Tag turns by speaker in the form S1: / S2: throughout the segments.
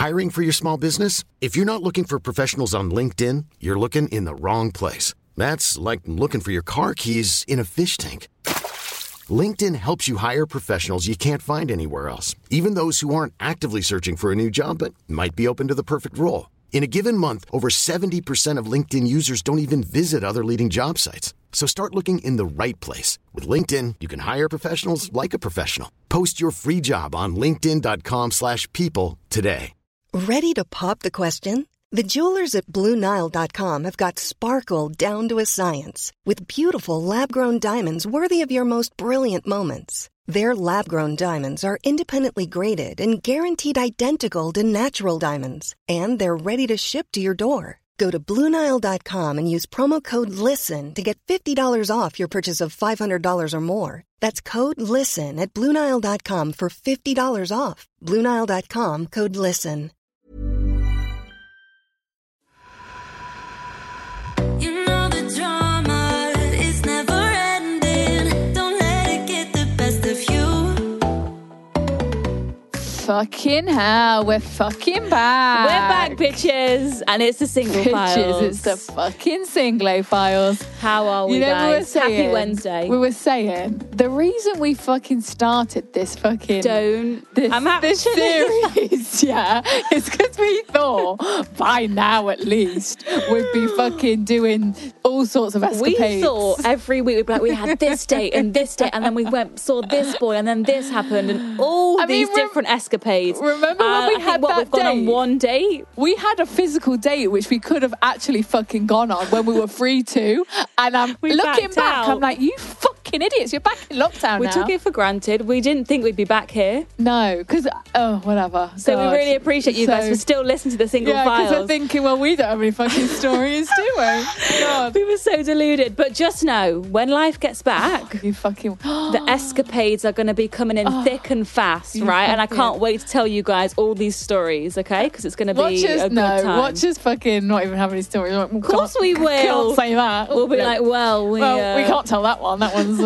S1: Hiring for your small business? If you're not looking for professionals on LinkedIn, you're looking in the wrong place. That's like looking for your car keys in a fish tank. LinkedIn helps you hire professionals you can't find anywhere else, even those who aren't actively searching for a new job but might be open to the perfect role. In a given month, over 70% of LinkedIn users don't even visit other leading job sites. So start looking in the right place. With LinkedIn, you can hire professionals like a professional. Post your free job on linkedin.com/people today.
S2: Ready to pop the question? The jewelers at BlueNile.com have got sparkle down to a science with beautiful lab-grown diamonds worthy of your most brilliant moments. Their lab-grown diamonds are independently graded and guaranteed identical to natural diamonds, and they're ready to ship to your door. Go to BlueNile.com and use promo code LISTEN to get $50 off your purchase of $500 or more. That's code LISTEN at BlueNile.com for $50 off. BlueNile.com, code LISTEN.
S3: You know the drama is never ending. Don't let it get the best of you.
S4: Fucking hell, we're fucking back.
S5: We're back, bitches. And it's the single files.
S4: It's the fucking Singlo files.
S5: How are we, guys? Happy Wednesday.
S4: We were saying, the reason we fucking started this fucking... this series, yeah, is because we thought, by now at least, we'd be fucking doing all sorts of escapades.
S5: We thought every week we'd be like, we had this date and this date, and then we saw this boy, and then this happened, and all these different escapades.
S4: Remember when we had that
S5: we've gone on one date?
S4: We had a physical date which we could have actually fucking gone on when we were free to, and I'm looking back, I'm like, you fucking idiots, you're back in lockdown
S5: We
S4: now.
S5: took it for granted. We didn't think we'd be back here.
S4: No, because, whatever.
S5: So
S4: God.
S5: we really appreciate you guys for still listening to the single files.
S4: Yeah, because we're thinking, well, we don't have any fucking stories, do we? God.
S5: We were so deluded. But just know, when life gets back,
S4: you fucking...
S5: the escapades are going to be coming in thick and fast, right? And I can't wait to tell you guys all these stories, okay? Because it's going to be a good time.
S4: Watch us fucking not even have any stories.
S5: Of course we will.
S4: Can't say that.
S5: We'll be like, we
S4: can't tell that one. That one's...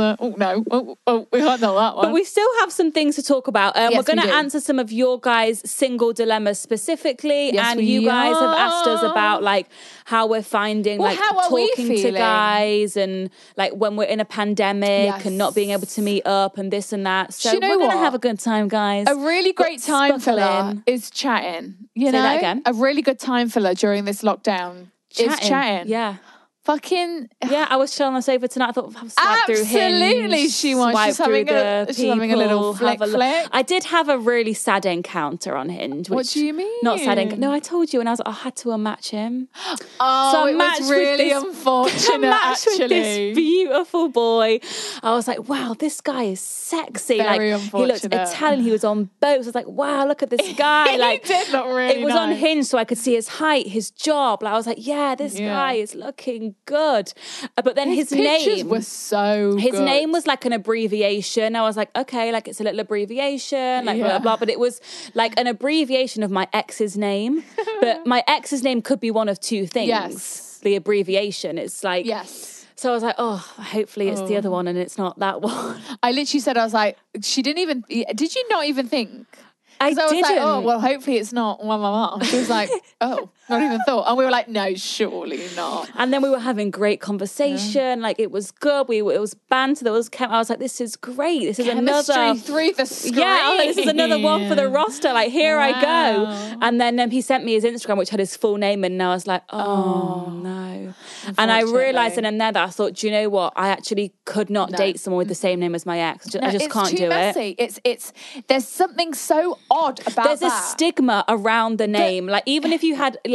S4: we can't tell that one.
S5: But we still have some things to talk about.
S4: Yes,
S5: we're going
S4: we
S5: to
S4: do.
S5: answer some of your guys' single dilemmas specifically.
S4: Yes,
S5: and
S4: we
S5: you guys have
S4: are.
S5: asked us about like how we're finding like
S4: how are we
S5: talking to
S4: feeling?
S5: guys and like when we're in a pandemic
S4: Yes.
S5: and not being able to meet up and this and that. So
S4: Do you know
S5: we're going to
S4: what?
S5: have a good time, guys.
S4: A really great time
S5: buckle
S4: filler
S5: in.
S4: is chatting. You
S5: Say
S4: know,
S5: that again.
S4: A really good time filler during this lockdown is chatting.
S5: Yeah.
S4: Fucking...
S5: Yeah, I was chilling on the sofa tonight. I thought, I'll swipe through Hinge.
S4: Absolutely, she was.
S5: Swipe
S4: She's having
S5: through
S4: a-
S5: the
S4: she's having a little
S5: people, have
S4: flick.
S5: I did have a really sad encounter on Hinge.
S4: What
S5: which-
S4: do you mean?
S5: Not sad encounter. No, I told you, and I was like, I had to unmatch him.
S4: Oh,
S5: So I
S4: it
S5: matched
S4: was
S5: with
S4: really
S5: this-
S4: unfortunate,
S5: matched with this
S4: actually.
S5: beautiful boy. I was like, wow, this guy is sexy.
S4: Very
S5: like, he looked
S4: unfortunate.
S5: Italian. He was on boats. I was like, wow, look at this guy.
S4: He
S5: Like,
S4: did look really
S5: It was on
S4: nice.
S5: Hinge, so I could see his height, his job. Like, I was like, yeah, this guy is looking good. But then his
S4: pictures
S5: name
S4: were so
S5: his
S4: good.
S5: name was like an abbreviation. I was like, okay, like it's a little abbreviation, like blah,
S4: Yeah.
S5: blah, blah. But it was like an abbreviation of my ex's name. But my ex's name could be one of two things.
S4: Yes.
S5: The abbreviation is like...
S4: Yes.
S5: So I was like, oh, hopefully it's the other one and it's not that one.
S4: I literally said, I was like, she didn't even... Did you not even think?
S5: I
S4: 'Cause was like,
S5: didn't.
S4: oh, well, hopefully it's not one mama. She was like, oh, not even thought. And we were like, no, surely not.
S5: And then we were having great conversation. Like it was good. It was banter. There was I was like, this is great. This is
S4: Chemistry
S5: another
S4: through the screen.
S5: Yeah, I was like, this is another one for the roster. Like here I go.
S4: Wow.
S5: And then he sent me his Instagram, which had his full name, in, and I was like, oh no. And I realised then and there that I thought, do you know what? I actually could not date someone with the same name as my ex. I just can't do it.
S4: It's there's something so odd about
S5: There's
S4: that.
S5: a stigma around the name. Like even if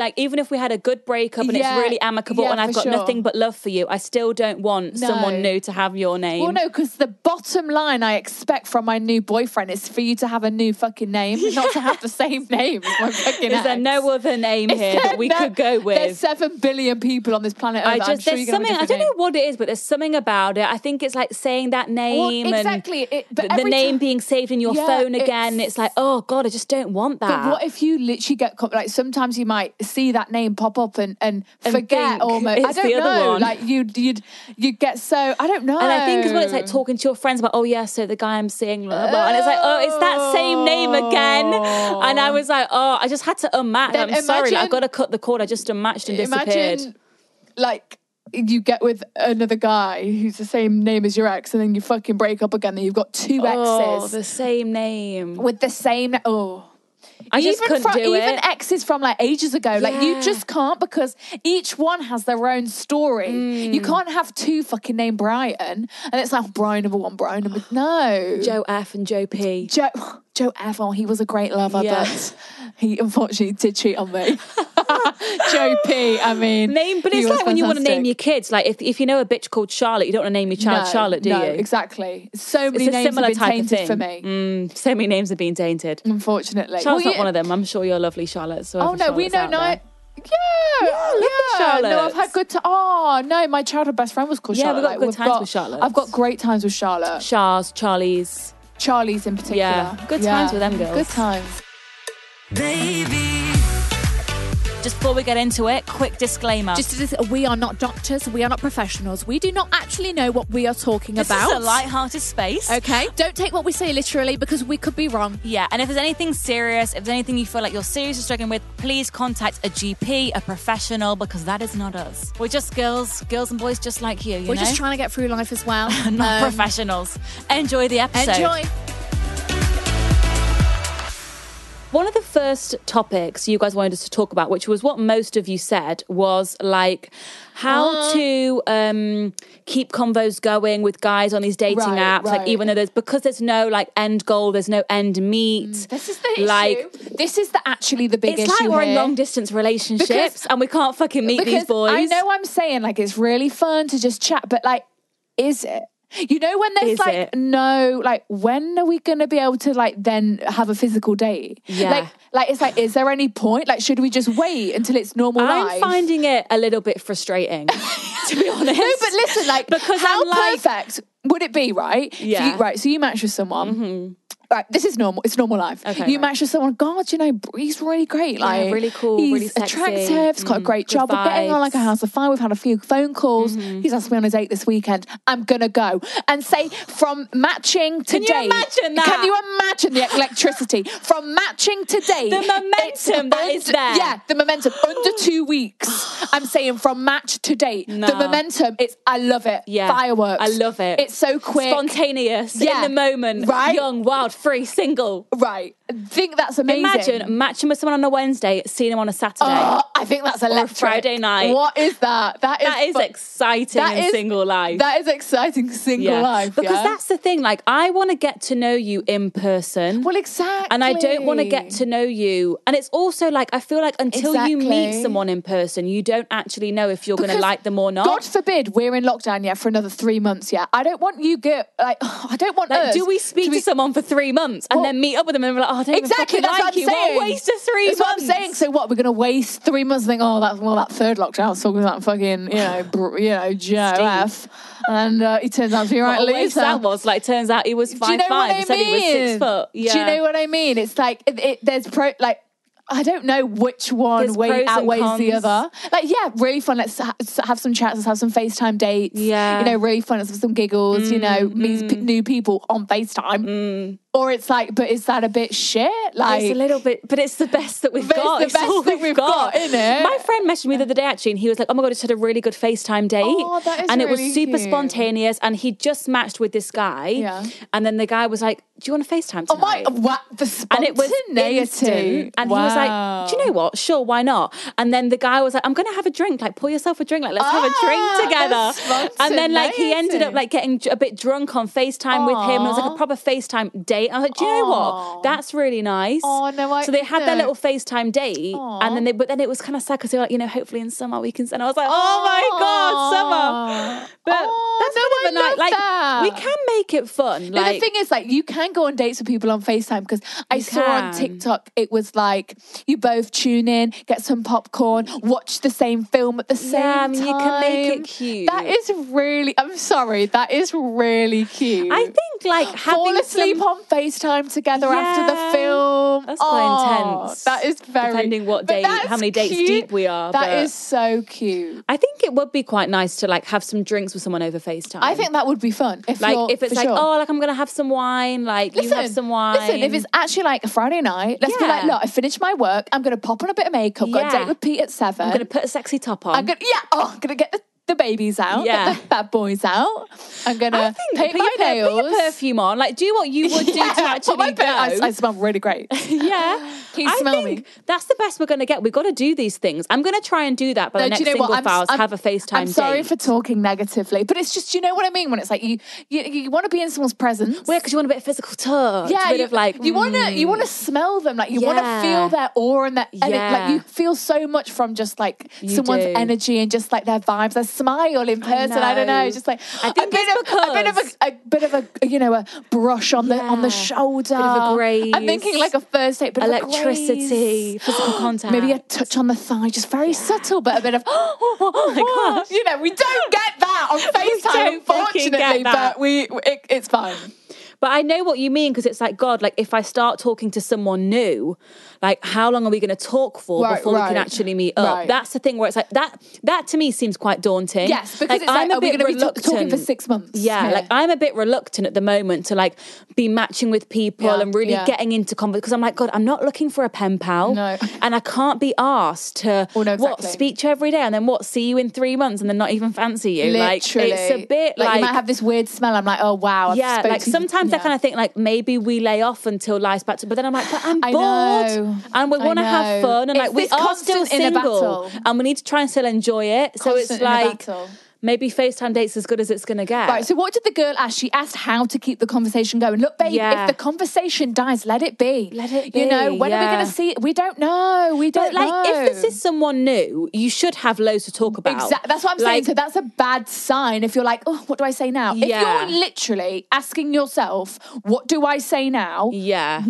S5: we had a good breakup and it's really amicable and I've
S4: for
S5: got
S4: sure.
S5: nothing but love for you, I still don't want someone new to have your name.
S4: Well, no, because the bottom line I expect from my new boyfriend is for you to have a new fucking name, not to have the same name as my fucking
S5: Is there
S4: ex.
S5: no other name here that we could go with?
S4: There's 7 billion people on this planet Earth. I'm sure
S5: there's
S4: you can have a
S5: something, I
S4: different
S5: don't know
S4: name.
S5: what it is, but there's something about it. I think it's like saying that name
S4: exactly. But
S5: and the
S4: every
S5: name
S4: time-
S5: being saved in your
S4: Yeah,
S5: phone again. It's like, oh God, I just don't want that.
S4: But what if you literally get like sometimes you might see that name pop up and forget
S5: think
S4: almost.
S5: it's
S4: I don't
S5: the other
S4: know.
S5: one.
S4: Like you'd get so, I don't know.
S5: And I think as well, it's like talking to your friends about, oh yeah, so the guy I'm seeing, blah, blah, and it's like, oh, it's that same name again. And I was like, oh, I just had to unmatch.
S4: Then
S5: I'm sorry, like,
S4: imagine-
S5: I got to cut the cord. I just unmatched and disappeared.
S4: Imagine, like, you get with another guy who's the same name as your ex, and then you fucking break up again, and you've got two
S5: Oh,
S4: exes
S5: the same name.
S4: with the same.
S5: I just couldn't do
S4: even
S5: it.
S4: exes from like ages ago, like you
S5: Yeah.
S4: just can't, because each one has their own story. You can't have two fucking named Brian, and it's like Brian number one, Brian number no.
S5: Joe F and Joe P.
S4: Joe Evon, he was a great lover,
S5: Yeah.
S4: but he unfortunately did cheat on me. Joe P, I mean.
S5: But
S4: he
S5: it's
S4: was
S5: like when you want to name
S4: fantastic.
S5: your kids, like if you know a bitch called Charlotte, you don't want to name your child Charlotte, do
S4: no,
S5: you?
S4: Exactly. So many
S5: It's a
S4: names
S5: similar
S4: have been
S5: type of
S4: tainted
S5: thing.
S4: for me.
S5: So many names have been tainted.
S4: Unfortunately.
S5: Charlotte's
S4: Well,
S5: not one of them. I'm sure you're lovely, Charlotte. So
S4: Oh no, we know no.
S5: lovely Charlotte.
S4: No, I've had good time. Oh no, my childhood best friend was called
S5: Yeah,
S4: Charlotte.
S5: we've got good times with Charlotte.
S4: I've got great times with Charlotte.
S5: Shars, Charlie's.
S4: Charlie's in particular.
S5: Yeah, good times with them girls.
S4: Good times.
S5: Just before we get into it, quick disclaimer.
S6: We are not doctors. We are not professionals. We do not actually know what we are talking
S5: this
S6: about.
S5: is a light-hearted space.
S6: Okay? Don't take what we say literally, because we could be wrong.
S5: Yeah, and if there's anything serious, if there's anything you feel like you're seriously struggling with, please contact a GP, a professional, because that is not us. We're just girls and boys just like you,
S6: We're
S5: know?
S6: just trying to get through life as well.
S5: not professionals. Enjoy the episode.
S6: Enjoy.
S5: One of the first topics you guys wanted us to talk about, which was what most of you said, was like how to keep convos going with guys on these dating apps. Like even though there's no like end goal, there's no end meet.
S4: This is the issue. This is actually the big issue.
S5: It's like we're in
S4: here.
S5: long distance relationships and we can't fucking meet these boys.
S4: I know I'm saying like it's really fun to just chat, but like, is it? You know when there's
S5: Is
S4: like
S5: it?
S4: no, like when are we gonna be able to like then have a physical date?
S5: Yeah.
S4: Like it's like, is there any point? Like, should we just wait until it's normal
S5: I'm
S4: life?
S5: finding it a little bit frustrating, to be honest.
S4: No, but listen, like,
S5: because
S4: how
S5: I'm like,
S4: perfect would it be, right?
S5: Yeah.
S4: So you match with someone. Right, this is normal. It's normal life.
S5: Okay,
S4: you
S5: right.
S4: match with someone. God, you know, he's really great. Like,
S5: really cool,
S4: He's
S5: really sexy.
S4: attractive. He's got a great
S5: good
S4: job. We're getting on like a
S5: vibes.
S4: house of fire. We've had a few phone calls. He's asked me on a date this weekend. I'm gonna go and say from matching to
S5: Can you
S4: date.
S5: imagine that?
S4: Can you imagine the electricity from matching to date?
S5: The momentum that is there.
S4: Yeah, the momentum under 2 weeks. I'm saying from match to date.
S5: No.
S4: The momentum. I love it.
S5: Yeah,
S4: Fireworks.
S5: I love it.
S4: It's so quick.
S5: Spontaneous,
S4: Yeah.
S5: in the moment,
S4: Right?
S5: young, wild, free, single.
S4: Right. I think that's amazing.
S5: Imagine matching with someone on a Wednesday, seeing them on a Saturday.
S4: Oh, I think that's electric.
S5: Friday night.
S4: What is that? That is
S5: Exciting in single life.
S4: That is exciting single life.
S5: Because
S4: yeah?
S5: that's the thing. Like, I want to get to know you in person.
S4: Well, exactly.
S5: And I don't want to get to know you. And it's also like, I feel like until you meet
S4: Exactly.
S5: someone in person, you don't actually know if you're going to
S4: Because
S5: like them or not.
S4: God forbid we're in lockdown for another 3 months. I don't want you I don't want
S5: Like,
S4: us.
S5: do we speak to someone for 3 months and
S4: Well,
S5: then meet up with them and we're like, oh, I don't
S4: Exactly,
S5: even
S4: that's
S5: fucking
S4: what
S5: like
S4: I'm
S5: you.
S4: saying.
S5: What a waste of 3
S4: That's
S5: months.
S4: what I'm saying. So what? We're gonna waste 3 months and think, oh, that third lockdown. I was talking about fucking, Joe F, and he turns out to be right
S5: What a waste
S4: loser.
S5: that was. Like, turns out he was 5'5".
S4: Do you know what I
S5: He said he was 6 foot. Yeah.
S4: Do you know what I mean? It's like there's I don't know which one
S5: There's pros and
S4: outweighs the
S5: cons.
S4: other. Like, yeah, really fun. Let's have some chats. Let's have some FaceTime dates.
S5: Yeah.
S4: Really fun. Let's have some giggles. Meet new people on FaceTime. Or it's like, but is that a bit shit? Like,
S5: It's a little bit, but it's the best that we've
S4: But it's
S5: got.
S4: the
S5: It's
S4: best
S5: all
S4: that we've got, innit?
S5: My friend messaged me the other day actually, and he was like, "Oh my god, I just had a really good FaceTime date,
S4: Oh, that is
S5: and it was
S4: really
S5: super
S4: cute.
S5: spontaneous." And he just matched with this guy,
S4: Yeah.
S5: And then the guy was like, "Do you want to FaceTime
S4: oh my,
S5: tonight?"
S4: what the
S5: And it was
S4: spontaneity.
S5: instant. And he was like, "Do you know what? Sure, why not?" And then the guy was like, "I'm going to have a drink. Like, pour yourself a drink. Like, let's have a drink together."
S4: the
S5: And then like he ended up
S4: spontaneity.
S5: like getting a bit drunk on FaceTime with him. It was like a proper FaceTime date. I was like, "Do you know what? That's really nice."
S4: Oh, no, I
S5: So they had their
S4: didn't.
S5: little FaceTime date, and then but then it was kind of sad because they were like, hopefully in summer we can. And I was like, "Oh my god, summer!" But that's
S4: no,
S5: kind of
S4: I
S5: a night.
S4: love
S5: Like
S4: that.
S5: we can make it fun.
S4: No,
S5: Like
S4: the thing is, like, you can go on dates with people on FaceTime because I saw on
S5: can.
S4: TikTok it was like you both tune in, get some popcorn, watch the same film at the same
S5: Yeah, I
S4: time.
S5: mean, you can make it cute.
S4: That is really. I'm sorry. That is really cute.
S5: I think like having
S4: fall asleep
S5: some,
S4: on FaceTime together after the film.
S5: That's quite intense.
S4: That is very...
S5: Depending what date, how many dates
S4: cute.
S5: deep we are.
S4: That is so cute.
S5: I think it would be quite nice to like have some drinks with someone over FaceTime.
S4: I think that would be fun. If
S5: it's like, oh, like I'm going to have some wine, like you have some wine.
S4: Listen, if it's actually like a Friday night, let's be like, look, I finished my work. I'm going to pop on a bit of makeup. Got a date with Pete at 7.
S5: I'm going to put a sexy top on.
S4: I'm going to get the babies out, get the bad boys out. I'm going to paint my nails.
S5: Put your perfume on. Like, do what you would do to actually go.
S4: I smell really great.
S5: Yeah.
S4: Can you smell me?
S5: That's the best we're going to get. We've got to do these things. I'm going to try and do that by the next Single Files, have a FaceTime date.
S4: I'm sorry for talking negatively, but it's just, you know what I mean? When it's like, you want to be in someone's presence.
S5: Well, because you want a bit of physical touch.
S4: Yeah.
S5: A bit of like...
S4: You want to smell them. Like, you want to feel their aura and their... Like, you feel so much from just like someone's energy and just like their vibes, their smile in person. I don't know, just like a bit of a a brush on the shoulder,
S5: bit of a graze.
S4: I'm thinking like a first date, bit
S5: electricity, physical contact,
S4: maybe a touch on the thigh, just very subtle, but a bit of
S5: oh my gosh,
S4: we don't get that on FaceTime, unfortunately, but it's fine.
S5: But I know what you mean, because it's like, God, like if I start talking to someone new, like how long are we going to talk for before we can actually meet up? Right. That's the thing where it's like, that to me seems quite daunting.
S4: Yes, because it's like, are we going to be talking for 6 months?
S5: Yeah, like I'm a bit reluctant at the moment to like be matching with people and really getting into conversation, because I'm like, God, I'm not looking for a pen pal.
S4: No.
S5: And I can't be asked to speak to you every day and then see you in 3 months and then not even fancy you.
S4: Literally.
S5: Like, it's a bit like...
S4: you might have this weird smell. I'm like, oh, wow. I've
S5: like sometimes I kind of think like maybe we lay off until life's back to... But then I'm like, but I'm bored. And we want to have fun. And like we are still single. And we need to try and still enjoy it. So it's like... Maybe FaceTime date's as good as it's going to get.
S4: Right, so what did the girl ask? She asked how to keep the conversation going. Look, babe, if the conversation dies, let it be.
S5: Let it be,
S4: when are we going to see it? We don't know. But
S5: if this is someone new, you should have loads to talk about.
S4: Exactly. That's what I'm saying. So that's a bad sign if you're like, oh, what do I say now?
S5: Yeah.
S4: If you're literally asking yourself, what do I say now?
S5: Yeah.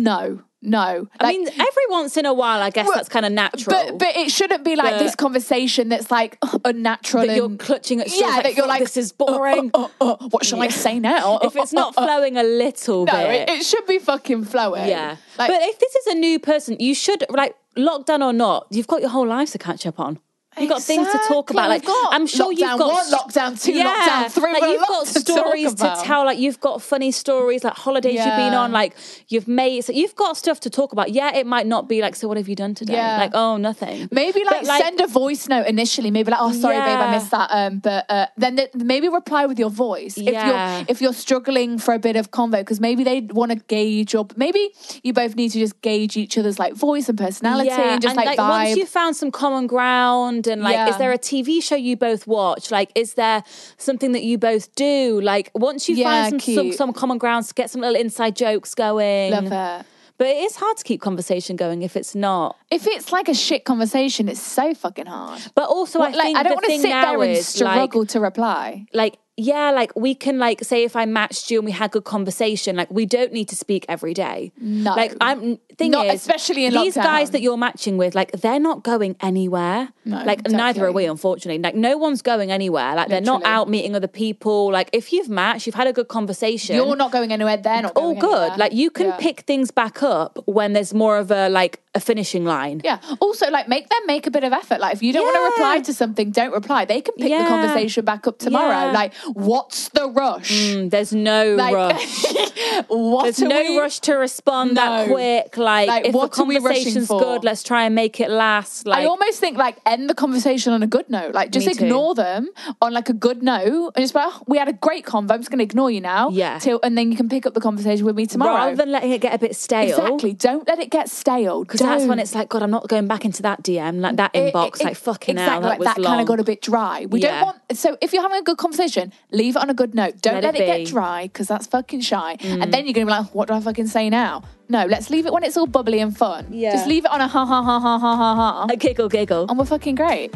S4: No.
S5: I mean, every once in a while, I guess that's kind of natural.
S4: But it shouldn't be like this conversation that's like unnatural.
S5: That you're clutching at straws.
S4: That you're like,
S5: this is boring.
S4: What shall I say now?
S5: If it's not flowing a little bit.
S4: No, it should be fucking flowing.
S5: Yeah. But if this is a new person, you should, like, lockdown or not, you've got your whole life to catch up on. You've got things to talk about. Like, I'm sure you've got
S4: lockdown 2, lockdown 3.
S5: Like, you've got stories to tell. Like, you've got funny stories, like holidays you've been on. Like, you've got stuff to talk about. Yeah, it might not be like, so what have you done today?
S4: Yeah.
S5: Like, oh, nothing.
S4: Maybe like send a voice note initially. Maybe like, oh, sorry, babe, I missed that. But then maybe reply with your voice if you're struggling for a bit of convo, because maybe they want to gauge your. Maybe you both need to just gauge each other's like voice and personality and just like vibe.
S5: Once you've found some common ground. And like, is there a TV show you both watch? Like, is there something that you both do? Like, once you find some common grounds, get some little inside jokes going.
S4: Love it.
S5: But it is hard to keep conversation going if it's not.
S4: If it's like a shit conversation, it's so fucking hard.
S5: But also, I think
S4: I don't want to sit there and struggle
S5: like,
S4: to reply.
S5: Like, yeah, like we can like say if I matched you and we had good conversation, like we don't need to speak every day.
S4: No.
S5: Like
S4: especially in
S5: these
S4: lockdown.
S5: guys that you're matching with, like they're not going anywhere.
S4: No,
S5: like
S4: exactly.
S5: neither are we, unfortunately. Like no one's going anywhere. Like they're not out meeting other people. Like if you've matched, you've had a good conversation.
S4: You're not going anywhere, they're not going
S5: anywhere. All good.
S4: Anywhere.
S5: Like you can pick things back up when there's more of a finishing line.
S4: Yeah. Also, like make them make a bit of effort. Like if you don't want to reply to something, don't reply. They can pick the conversation back up tomorrow. Like, what's the rush?
S5: There's no rush. There's no rush to respond that quick. Like if the conversation's good, let's try and make it last. Like
S4: I almost think like end the conversation on a good note. Like just ignore them on like a good note and just be like, we had a great convo. I'm just going to ignore you now.
S5: Yeah.
S4: And then you can pick up the conversation with me tomorrow.
S5: Rather than letting it get a bit stale.
S4: Exactly. Don't let it get stale.
S5: Because that's when it's like, God, I'm not going back into that DM, like that inbox, like fucking hell, that was long.
S4: That kind of got a bit dry. We don't want. So if you're having a good conversation, leave it on a good note. Don't let it get dry, because that's fucking shy. And then you're going to be like, what do I fucking say now? No, let's leave it when it's all bubbly and fun. Yeah. Just leave it on a ha ha ha ha ha ha ha.
S5: A giggle.
S4: And we're fucking great.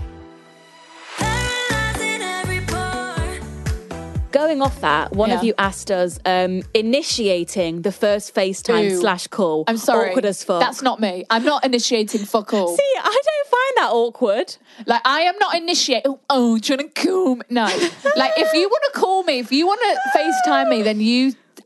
S5: Going off that, one of you asked us initiating the first FaceTime / call.
S4: I'm sorry.
S5: Awkward as fuck.
S4: That's not me. I'm not initiating fuck all.
S5: See, I don't find that awkward.
S4: Like, I am not initiating. Oh, do you want to call me? No. Like, if you want to call me, if you want to FaceTime me, then you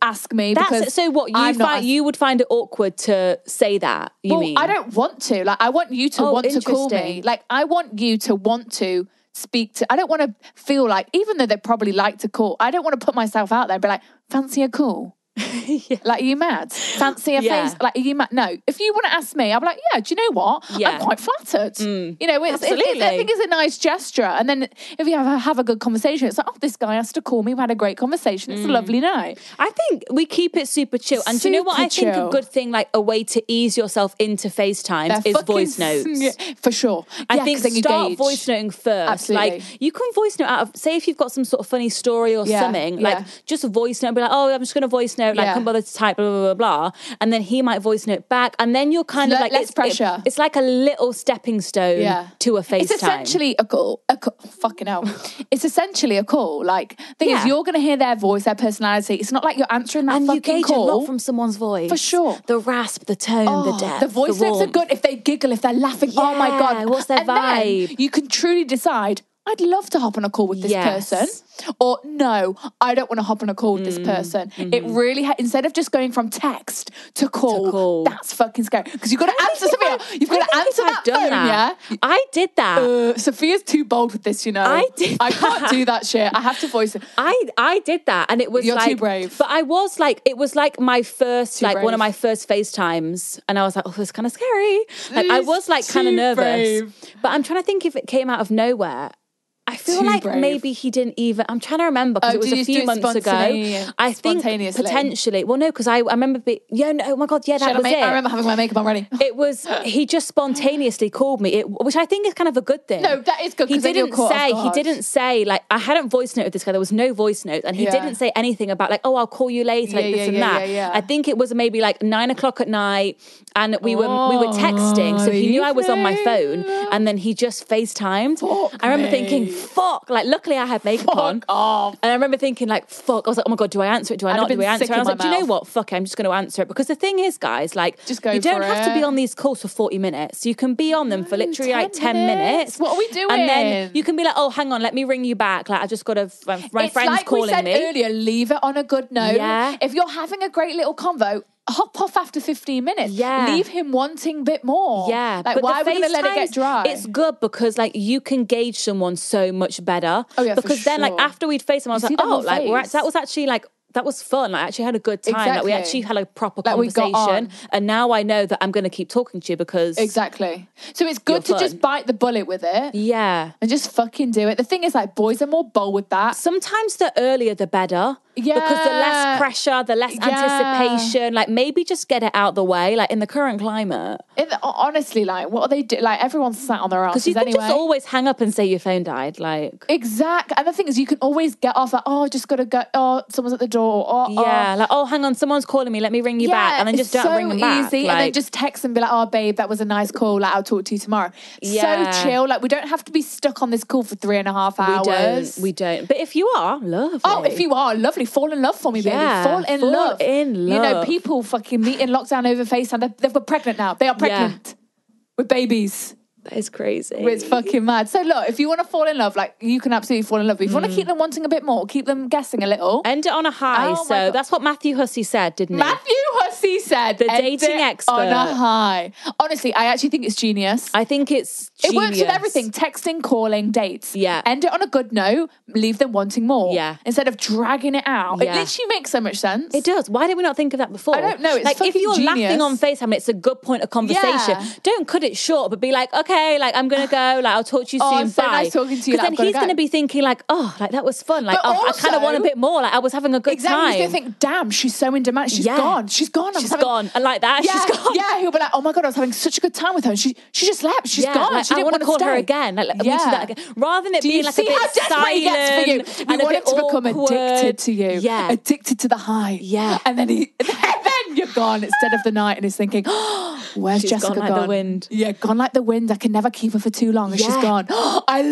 S4: ask me because
S5: so what
S4: I'm not
S5: you would find it awkward to say that, you mean?
S4: I don't want to. Like, I want you to want to call me.
S5: interesting.
S4: Like, I want you to want to speak to. I don't want to feel like, even though they probably like to call, I don't want to put myself out there and be like, fancy a call? Like, are you mad? Fancy a face? Like, are you mad? No. If you want to ask me, I'll be like, yeah, do you know what?
S5: Yeah.
S4: I'm quite flattered. You know, I
S5: Absolutely.
S4: think it's a nice gesture. And then if you have a good conversation, it's like, oh, this guy has to call me. We had a great conversation. It's a lovely night.
S5: I think we keep it super chill. And do you know what I think a
S4: chill.
S5: good thing, like a way to ease yourself into FaceTimes is voice notes.
S4: Yeah, for sure.
S5: I
S4: Yeah,
S5: think
S4: 'cause then you
S5: start
S4: gauge.
S5: voice noting first.
S4: Absolutely.
S5: Like, you can voice note out of, say if you've got some sort of funny story or something, like just a voice note and be like, oh, I'm just going to voice note, like, can't bother to type, blah, blah, blah, blah. And then he might voice note back. And then you're kind of like,
S4: less pressure.
S5: It's like a little stepping stone to a FaceTime.
S4: It's essentially a call. Fucking hell. It's essentially a call. Like, thing is, you're going to hear their voice, their personality. It's not like you're answering that
S5: and
S4: fucking
S5: you gauge
S4: call.
S5: a lot from someone's voice.
S4: For sure.
S5: The rasp, the tone, the depth,
S4: the voice
S5: the
S4: notes are
S5: warmth.
S4: good if they giggle, if they're laughing. Oh my God.
S5: What's their
S4: and then
S5: vibe?
S4: you can truly decide, I'd love to hop on a call with this person. Or no, I don't want to hop on a call with this person. It really, instead of just going from text to call, that's fucking scary. Because you've got to answer, Sophia. You've got to answer that phone, yeah?
S5: I did that.
S4: Sophia's too bold with this, you know.
S5: I
S4: can't do that shit. I have to voice it.
S5: I did that, and it was
S4: You're
S5: like
S4: too brave.
S5: But I was like, it was like my first,
S4: Too
S5: like one
S4: brave.
S5: of my first FaceTimes, and I was like, oh, it's kind of scary. Like I was like kind of
S4: Too
S5: nervous,
S4: brave.
S5: but I'm trying to think if it came out of nowhere. I feel
S4: Too
S5: like
S4: brave.
S5: maybe he didn't even. I'm trying to remember because it was
S4: did
S5: a
S4: you
S5: few
S4: do it
S5: months ago. I think
S4: spontaneously?
S5: potentially. Well, no, because I remember being. Yeah, no, oh my God, yeah, that was it.
S4: I remember having my makeup on ready.
S5: It was, he just spontaneously called me, which I think is kind of a good thing.
S4: No, that is good,
S5: He
S4: 'cause then you're
S5: didn't
S4: caught off
S5: say,
S4: guard.
S5: like, I hadn't voice noted this guy, there was no voice note, and he didn't say anything about, like, oh, I'll call you later, like this and that.
S4: Yeah.
S5: I think it was maybe like 9:00 at night, and we were texting, so he knew I was on my phone, and then he just FaceTimed. I remember thinking, fuck, like, luckily I had makeup on.
S4: Off.
S5: And I remember thinking, like, fuck. I was like, oh my God, do I answer it? Do I
S4: I'd
S5: not?
S4: have
S5: Do I
S4: been
S5: answer
S4: sick
S5: it? And I was
S4: in
S5: like,
S4: my
S5: do you know
S4: mouth.
S5: what? Fuck it, I'm just going to answer it. Because the thing is, guys, like,
S4: Just go
S5: you don't
S4: for
S5: have to be
S4: it.
S5: on these calls for 40 minutes. You can be on them for literally like 10 minutes.
S4: What are we doing?
S5: And then you can be like, oh, hang on, let me ring you back. Like, I just got to, my
S4: It's
S5: friend's
S4: like
S5: calling
S4: we said
S5: me.
S4: earlier, leave it on a good note.
S5: Yeah.
S4: If you're having a great little convo, hop off after 15 minutes.
S5: Yeah.
S4: Leave him wanting a bit more.
S5: Yeah.
S4: Like,
S5: but
S4: why are
S5: the
S4: we going to let it get
S5: FaceTimes,
S4: dry?
S5: It's good because, like, you can gauge someone so much better.
S4: Oh, yeah, for
S5: because then, like,
S4: sure.
S5: after we'd FaceTime, I was
S4: You see
S5: like,
S4: their
S5: oh,
S4: whole
S5: like,
S4: face.
S5: that was actually, like, that was fun. Like, I actually had a good time. Like, we
S4: Exactly.
S5: actually had a proper
S4: Like, we got
S5: conversation.
S4: on.
S5: And now I know that I'm going to keep talking to you because...
S4: Exactly. So it's good to
S5: You're
S4: just
S5: fun.
S4: bite the bullet with it
S5: Yeah.
S4: and just fucking do it. The thing is, like, boys are more bold with that.
S5: Sometimes the earlier the better.
S4: Yeah.
S5: Because the less pressure, the less
S4: Yeah.
S5: anticipation. Like, maybe just get it out the way. Like, in the current climate.
S4: Honestly, like, what are they doing? Like, everyone's sat on their
S5: Because
S4: asses
S5: you can
S4: anyway.
S5: just always hang up and say your phone died. Like...
S4: Exactly. And the thing is, you can always get off like, oh, just got to go. Oh, someone's at the door. Or,
S5: Yeah, like, oh, hang on, someone's calling me, let me ring you back. And then just
S4: it's
S5: don't
S4: so
S5: ring them back.
S4: easy.
S5: Like,
S4: And then just text and be like, oh, babe, that was a nice call. Like, I'll talk to you tomorrow.
S5: Yeah.
S4: So chill. Like, we don't have to be stuck on this call for 3.5 hours.
S5: We don't. But if you are, lovely.
S4: Oh, if you are, lovely. Fall in love for me, baby.
S5: Yeah,
S4: Fall in
S5: fall
S4: love.
S5: in
S4: You know,
S5: love.
S4: people fucking meet in lockdown over FaceTime. They've got pregnant now. They are pregnant with babies.
S5: That is crazy.
S4: It's fucking mad. So look, if you want to fall in love, like, you can absolutely fall in love. But if you want to keep them wanting a bit more, keep them guessing a little.
S5: End it on a high.
S4: Oh my
S5: So
S4: God.
S5: that's what Matthew Hussey said, didn't he?
S4: Matthew Hussey said,
S5: The
S4: "End
S5: dating
S4: it
S5: expert."
S4: on a high." Honestly, I actually think it's genius.
S5: I think it's
S4: It works with
S5: genius.
S4: everything: texting, calling, dates.
S5: Yeah.
S4: End it on a good note. Leave them wanting more.
S5: Yeah.
S4: Instead of dragging it out. It
S5: Yeah.
S4: literally makes so much sense.
S5: It does. Why did we not think of that before?
S4: I don't know. It's
S5: like, if
S4: fucking
S5: you're
S4: genius.
S5: laughing on FaceTime and it's a good point of conversation,
S4: Yeah.
S5: don't cut it short, but be like, okay, like, I'm going to go, like, I'll talk to you
S4: Oh,
S5: soon,
S4: it's so
S5: bye.
S4: nice talking to you, like,
S5: Because
S4: I've
S5: then
S4: gotta
S5: he's
S4: go.
S5: going to be thinking, like, oh, like, that was fun. Like,
S4: But
S5: oh, I kind of
S4: also-
S5: want a bit more. Like, I was having a good
S4: Exactly.
S5: time.
S4: He's going to think, damn, she's so in demand. She's
S5: Yeah.
S4: gone. She's gone.
S5: She's gone. And like that,
S4: Yeah,
S5: she's gone.
S4: yeah, he'll be like, oh my God, I was having such a good time with her. And she just left. She's
S5: Yeah,
S4: gone.
S5: like,
S4: She
S5: I
S4: didn't
S5: want to call her
S4: stay.
S5: again. Like, we do that again. Rather than it
S4: Do you
S5: being like
S4: see
S5: a bit
S4: how desperate
S5: silent
S4: he gets for you? You
S5: and a
S4: want
S5: bit
S4: him to become
S5: awkward.
S4: addicted to you.
S5: Yeah.
S4: Addicted to the high.
S5: Yeah.
S4: And then then you're gone instead of the night and he's thinking, oh, where's
S5: She's
S4: Jessica
S5: gone like the wind.
S4: Yeah, gone like the wind. I can never keep her for too long and she's
S5: Yeah.
S4: gone. I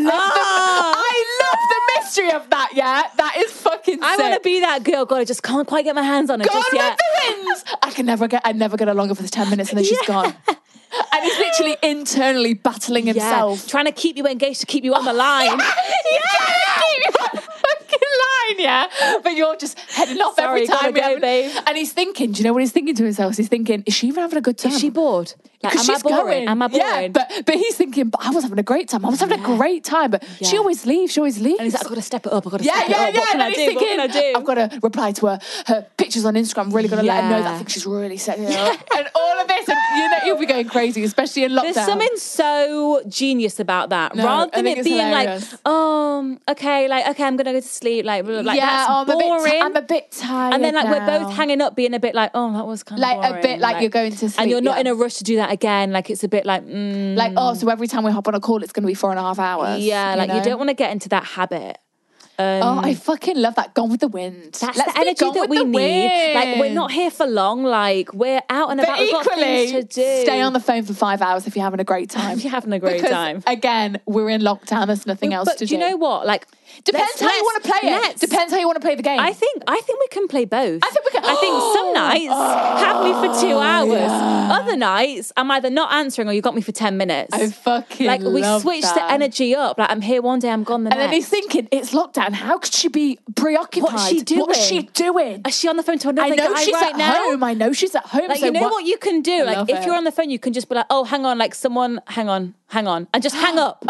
S4: love the mystery of that, yeah? That is fucking
S5: I
S4: sick.
S5: want to be that girl. God, I just can't quite get my hands on her
S4: Gone
S5: just
S4: with
S5: yet.
S4: the winds. I never get along for 10 minutes and then she's gone. And he's literally internally battling himself.
S5: Trying to keep you engaged to keep you on the line.
S4: Yeah. fucking line, yeah? But you're just heading off
S5: Sorry,
S4: every time.
S5: gotta go, babe.
S4: And he's thinking, do you know what he's thinking to himself? He's thinking, is she even having a good time?
S5: Is she bored? Like,
S4: Because
S5: am I
S4: she's
S5: boring?
S4: going.
S5: Am I boring?
S4: Yeah, but he's thinking, but I was having a great time. I was having a great time. But she always leaves. She always leaves.
S5: And he's like, I've got to step it up. I've got to
S4: Yeah,
S5: step it
S4: yeah,
S5: up.
S4: yeah.
S5: What can I
S4: And
S5: do?
S4: he's
S5: What can I do?
S4: I've got to reply to her pictures on Instagram. I'm really going to let her know that I think she's really setting it up. And all of this. And you know, he'll be going crazy, especially in lockdown.
S5: There's something so genius about that.
S4: No,
S5: Rather
S4: I
S5: than
S4: think
S5: it
S4: it's
S5: being
S4: hilarious.
S5: like, okay, I'm going to go to sleep. Like that's boring.
S4: I'm a bit tired.
S5: And then like we're
S4: now.
S5: both hanging up being a bit like, oh, that was kind of
S4: Like
S5: boring.
S4: a bit like you're going to sleep.
S5: And you're not
S4: yeah.
S5: in a rush to do that again. Like it's a bit like,
S4: Like, oh, so every time we hop on a call, it's going to be 4.5 hours.
S5: yeah, like you
S4: know?
S5: don't want to get into that habit.
S4: Oh, I fucking love that. Gone with the wind.
S5: That's
S4: Let's
S5: the
S4: be
S5: energy
S4: gone
S5: that
S4: with
S5: we
S4: the
S5: need. Like we're
S4: wind.
S5: not here for long. Like we're out and
S4: But
S5: about. We've got things to do.
S4: stay on the phone for 5 hours if you're having a great time.
S5: If you're having a great
S4: Because,
S5: time.
S4: Again, we're in lockdown. There's nothing else
S5: But
S4: to
S5: do you know what? Like
S4: Depends how you want to play it.
S5: let's-
S4: Depends how you want to play the game.
S5: I think we can play both.
S4: I think we can-
S5: I think some nights have me for 2 hours. Other nights I'm either not answering or you got me for 10 minutes.
S4: I fucking
S5: like we
S4: love
S5: switch
S4: that.
S5: the energy up. Like I'm here one day, I'm gone the
S4: And
S5: next.
S4: then he's thinking, it's lockdown. How could she be preoccupied?
S5: What's she doing?
S4: What's she doing?
S5: Is she on the phone to another
S4: I know
S5: guy
S4: she's
S5: right
S4: at
S5: now?
S4: home. I know she's at home.
S5: Like
S4: so
S5: you know what you can do? Like
S4: love
S5: if
S4: it.
S5: you're on the phone, you can just be like, oh, hang on, like someone, hang on, and just hang up.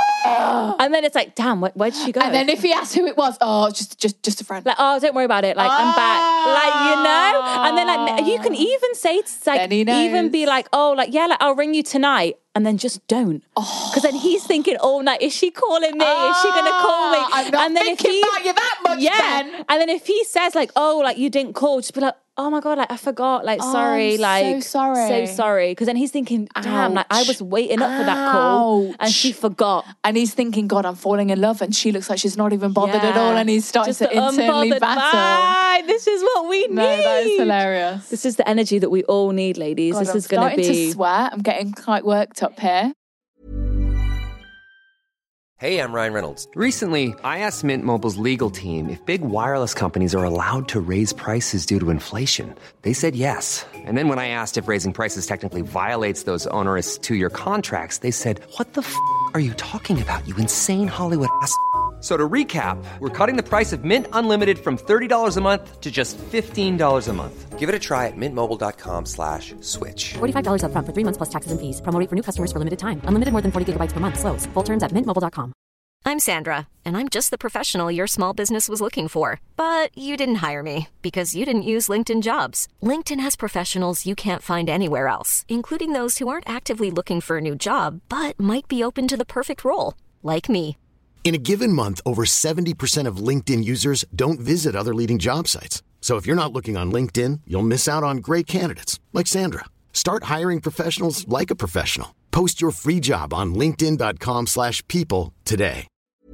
S5: And then it's like, damn, where did she go?
S4: And then if he asks who it was, oh, just a friend.
S5: like, oh, don't worry about it. Like, I'm back. Like, you know? And then, like, you can even say, like,
S4: Then he knows.
S5: even be like, oh, like, yeah, like, I'll ring you tonight. And then just don't. Because then he's thinking all night, is she calling me? Is she going to call me?
S4: I'm not
S5: and then
S4: thinking about you that much, Ben.
S5: And then if he says, like, oh, like, you didn't call, just be like, oh my God, like, I forgot. Like, sorry.
S4: I'm
S5: Like,
S4: so sorry.
S5: So sorry. Because then he's thinking, damn, like, I was waiting up for that call. And she forgot.
S4: And he's thinking, God, I'm falling in love. And she looks like she's not even bothered at all. And he's starting
S5: Just
S4: to
S5: the
S4: internally
S5: unbothered
S4: battle.
S5: vibe. This is what we need.
S4: No, that is hilarious.
S5: This is the energy that we all need, ladies.
S4: God,
S5: This
S4: I'm
S5: is going to
S4: starting
S5: be.
S4: to sweat. I'm getting quite worked up here.
S7: Hey, I'm Ryan Reynolds. Recently, I asked Mint Mobile's legal team if big wireless companies are allowed to raise prices due to inflation. They said yes. And then when I asked if raising prices technically violates those onerous 2-year contracts, they said, what the f*** are you talking about, you insane Hollywood ass f- So to recap, we're cutting the price of Mint Unlimited from $30 a month to just $15 a month. Give it a try at mintmobile.com/switch.
S8: $45 up front for 3 months plus taxes and fees. Promo rate for new customers for limited time. Unlimited more than 40 gigabytes per month. Slows full terms at mintmobile.com.
S9: I'm Sandra, and I'm just the professional your small business was looking for. But you didn't hire me because you didn't use LinkedIn Jobs. LinkedIn has professionals you can't find anywhere else, including those who aren't actively looking for a new job, but might be open to the perfect role, like me.
S1: In a given month, over 70% of LinkedIn users don't visit other leading job sites. So if you're not looking on LinkedIn, you'll miss out on great candidates like Sandra. Start hiring professionals like a professional. Post your free job on linkedin.com/people today.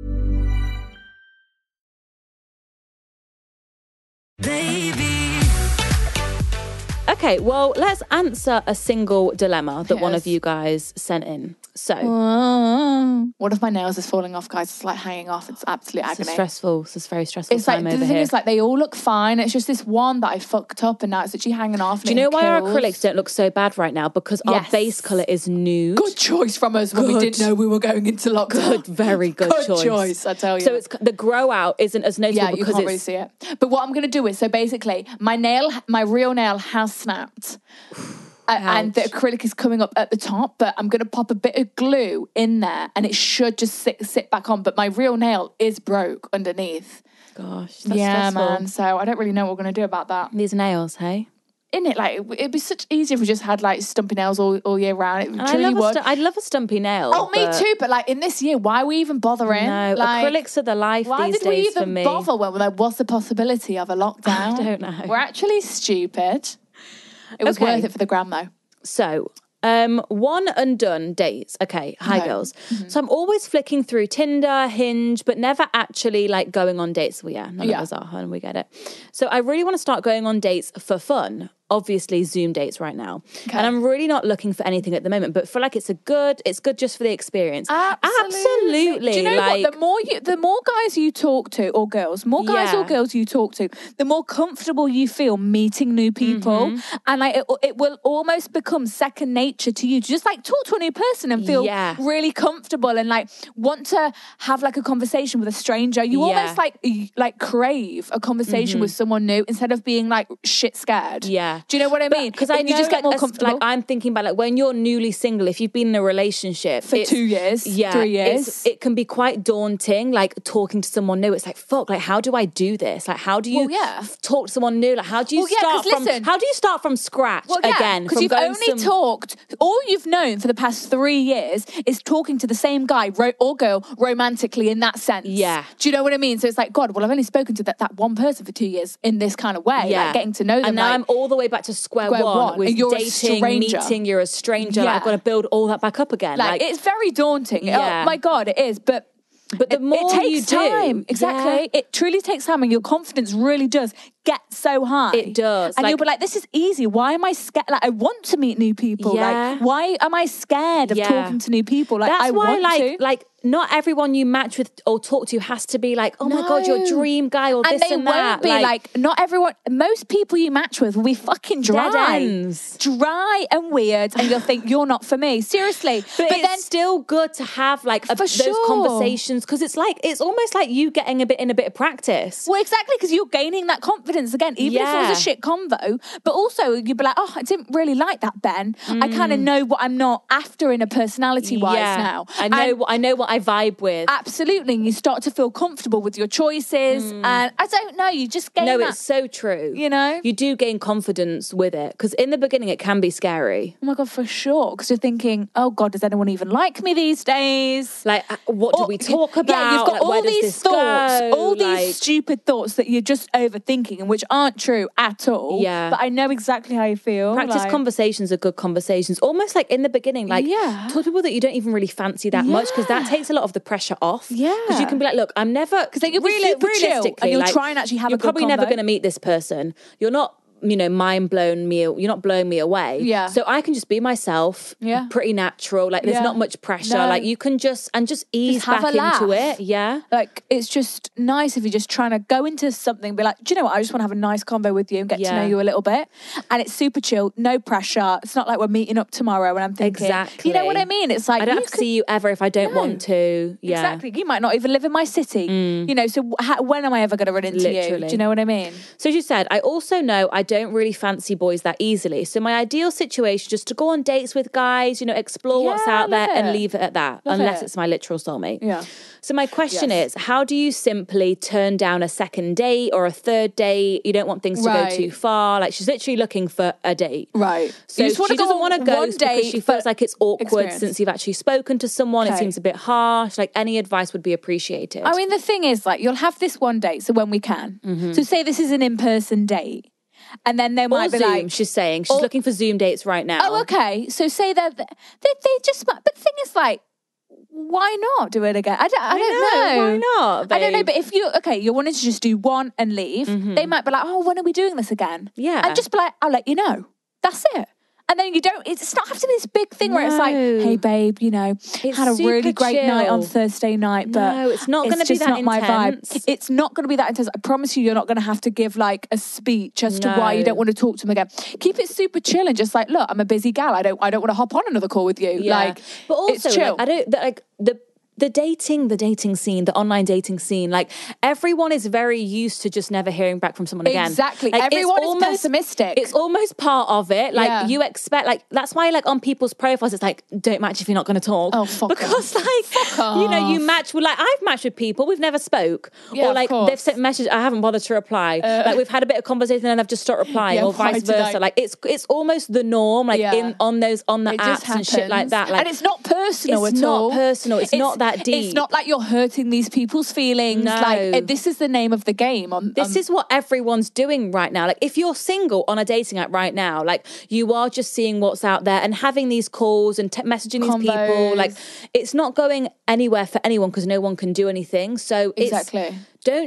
S3: Baby.
S5: Okay, well, let's answer a single dilemma that one
S4: Yes.
S5: of you guys sent in. So,
S4: One of my nails is falling off, guys. It's like hanging off. It's absolute
S5: it's
S4: agony.
S5: stressful. It's a very stressful
S4: It's like
S5: time
S4: the
S5: over
S4: thing
S5: here.
S4: is, like they all look fine. It's just this one that I fucked up, and now it's actually hanging off.
S5: Do you know why our acrylics don't look so bad right now? Because our
S4: Yes.
S5: base colour is nude.
S4: Good choice from us when we
S5: Good.
S4: didn't know we were going into lockdown.
S5: Good, very good, choice.
S4: I tell you.
S5: So it's the grow out isn't as noticeable
S4: yeah, you
S5: because
S4: can't really
S5: it's
S4: see it. But what I'm going to do is, so basically, my real nail has snapped. And the acrylic is coming up at the top, but I'm going to pop a bit of glue in there and it should just sit back on. But my real nail is broke underneath.
S5: gosh, that's
S4: Yeah,
S5: stressful.
S4: man. So I don't really know what we're going to do about that.
S5: These nails, hey?
S4: In it, like, it'd be such easy if we just had like stumpy nails all year round. It
S5: And
S4: truly would.
S5: I'd love a stumpy nail.
S4: Oh, me
S5: but
S4: too. But like in this year, why are we even bothering?
S5: No,
S4: like,
S5: acrylics are the life
S4: why
S5: these
S4: did we
S5: days
S4: even
S5: for me.
S4: bother when there was the possibility of a lockdown?
S5: I don't know.
S4: We're actually stupid. It was
S5: Okay.
S4: worth it for the gram, though.
S5: So, one undone dates. Okay, hi
S4: Okay.
S5: girls. So I'm always flicking through Tinder, Hinge, but never actually like going on dates. Well, yeah, none of us are, and we get it. So I really want to start going on dates for fun. obviously Zoom dates right now. And I'm really not looking for anything at the moment, but feel like it's good just for the experience. Absolutely.
S4: Do you know what? The more guys you talk to, or girls, or girls you talk to, the more comfortable you feel meeting new people. And like it will almost become second nature to you to just like talk to a new person and feel really comfortable and like want to have like a conversation with a stranger. You almost like crave a conversation with someone new instead of being like shit scared.
S5: Yeah.
S4: Do you know what I mean?
S5: Because you
S4: just get more comfortable.
S5: Like I'm thinking about like when you're newly single, if you've been in a relationship
S4: for 2 years, 3 years,
S5: it can be quite daunting. Like talking to someone new, it's like fuck. Like how do I do this? Like how do you talk to someone new? Like how do you start from scratch again?
S4: Because you've only talked. All you've known for the past 3 years is talking to the same guy or girl romantically in that sense.
S5: Yeah.
S4: Do you know what I mean? So it's like, God, well, I've only spoken to that one person for 2 years in this kind of way, like getting to know them.
S5: And now I'm all the way back to square one with
S4: you're
S5: dating, meeting, you're a stranger. Like, I've got to build all that back up again.
S4: Like it's very daunting. Oh my God, it is. But
S5: the more
S4: it takes
S5: you
S4: time.
S5: do,
S4: exactly. It truly takes time, and your confidence really does get so high.
S5: It does.
S4: And you'll be like, this is easy. Why am I scared? Like, I want to meet new people.
S5: Yeah.
S4: Like, why am I scared of talking to new people? Like,
S5: that's
S4: I
S5: why,
S4: want to.
S5: Like, not everyone you match with or talk to has to be like, oh my God, your dream guy or this and that.
S4: And they won't be like, not everyone, most people you match with will be fucking dry.
S5: Dead ends.
S4: Dry and weird, and you'll think, you're not for me. Seriously.
S5: But it's then still good to have like those conversations, because it's almost like you getting in a bit of practice.
S4: Well, exactly, because you're gaining that confidence again, even if it was a shit convo. But also, you'd be like, oh, I didn't really like that, Ben. I kind of know what I'm not after in a personality-wise now.
S5: I know what I vibe with.
S4: Absolutely. And you start to feel comfortable with your choices. And I don't know, you just gain that.
S5: No, it's so true.
S4: You know?
S5: You do gain confidence with it, because in the beginning it can be scary.
S4: Oh my God, for sure. Because you're thinking, oh God, does anyone even like me these days?
S5: Like, what do we talk about?
S4: Yeah, you've got
S5: like,
S4: all these thoughts, all
S5: like,
S4: these stupid thoughts that you're just overthinking and which aren't true at all.
S5: Yeah.
S4: But I know exactly how you feel.
S5: Practice conversations are good conversations. Almost like in the beginning, like talk to people that you don't even really fancy that much, because that takes a lot of the pressure off.
S4: Yeah.
S5: Because you can be like, look, I'm never...
S4: Because then you'll be super chill and you'll try and actually have a good
S5: You're probably never
S4: convo.
S5: going to meet this person. You're not... mind blown me. You're not blowing me away.
S4: Yeah.
S5: So I can just be myself.
S4: Yeah.
S5: Pretty natural. Like there's not much pressure.
S4: No.
S5: Like you can just ease
S4: have
S5: back
S4: a laugh.
S5: into it. Yeah.
S4: Like it's just nice if you're just trying to go into something, be like, do you know what? I just want to have a nice convo with you and get to know you a little bit. And it's super chill, no pressure. It's not like we're meeting up tomorrow and I'm thinking,
S5: exactly.
S4: You know what I mean? It's like
S5: I don't have to see you ever if I don't want to. Yeah.
S4: Exactly. You might not even live in my city. You know, so when am I ever going to run into you? Do you know what I mean?
S5: So as you said, I also know I don't really fancy boys that easily. So my ideal situation just to go on dates with guys, explore what's out there and leave it at that, unless it's my literal soulmate.
S4: Yeah.
S5: So my question is, how do you simply turn down a second date or a third date? You don't want things to go too far. Like she's literally looking for a date.
S4: Right.
S5: So she doesn't want to go because she feels like it's awkward since you've actually spoken to someone. It seems a bit harsh. Like any advice would be appreciated.
S4: I mean, the thing is, like, you'll have this one date, so when we can. So say this is an in-person date. And then they might be
S5: Zoom,
S4: like...
S5: she's saying. She's looking for Zoom dates right now.
S4: Oh, okay. So say that they just... But the thing is, like, why not do it again? I don't know.
S5: Why not, babe?
S4: I don't know, but if you're wanting to just do one and leave, they might be like, oh, when are we doing this again?
S5: Yeah.
S4: And just be like, I'll let you know. That's it. And then it's not have to be this big thing where it's like, hey, babe, had a really great night on Thursday night, but
S5: no, it's not going to be that intense.
S4: My vibe. It's not going to be that intense. I promise you're not going to have to give like a speech as to why you don't want to talk to them again. Keep it super chill and just like, look, I'm a busy gal. I don't want to hop on another call with you.
S5: Yeah.
S4: Like,
S5: but also,
S4: it's chill.
S5: The dating scene, the online dating scene, like everyone is very used to just never hearing back from someone again.
S4: Exactly.
S5: Like,
S4: everyone is pessimistic.
S5: It's almost part of it. Like you expect, like that's why like on people's profiles, it's like, don't match if you're not going to talk.
S4: Oh, fuck
S5: because
S4: off.
S5: like,
S4: fuck off.
S5: you match with like, I've matched with people, we've never spoke. Or like they've sent messages, I haven't bothered to reply. Like we've had a bit of conversation and I've just stopped replying or vice versa. Like it's almost the norm, like on the apps and shit like that. Like,
S4: and it's not personal at all.
S5: It's not personal. It's not that deep.
S4: It's not like you're hurting these people's feelings.
S5: No.
S4: Like this is the name of the game.
S5: This is what everyone's doing right now. Like if you're single on a dating app right now, like you are just seeing what's out there and having these calls and messaging these people. Like it's not going anywhere for anyone because no one can do anything. So
S4: exactly.
S5: Don't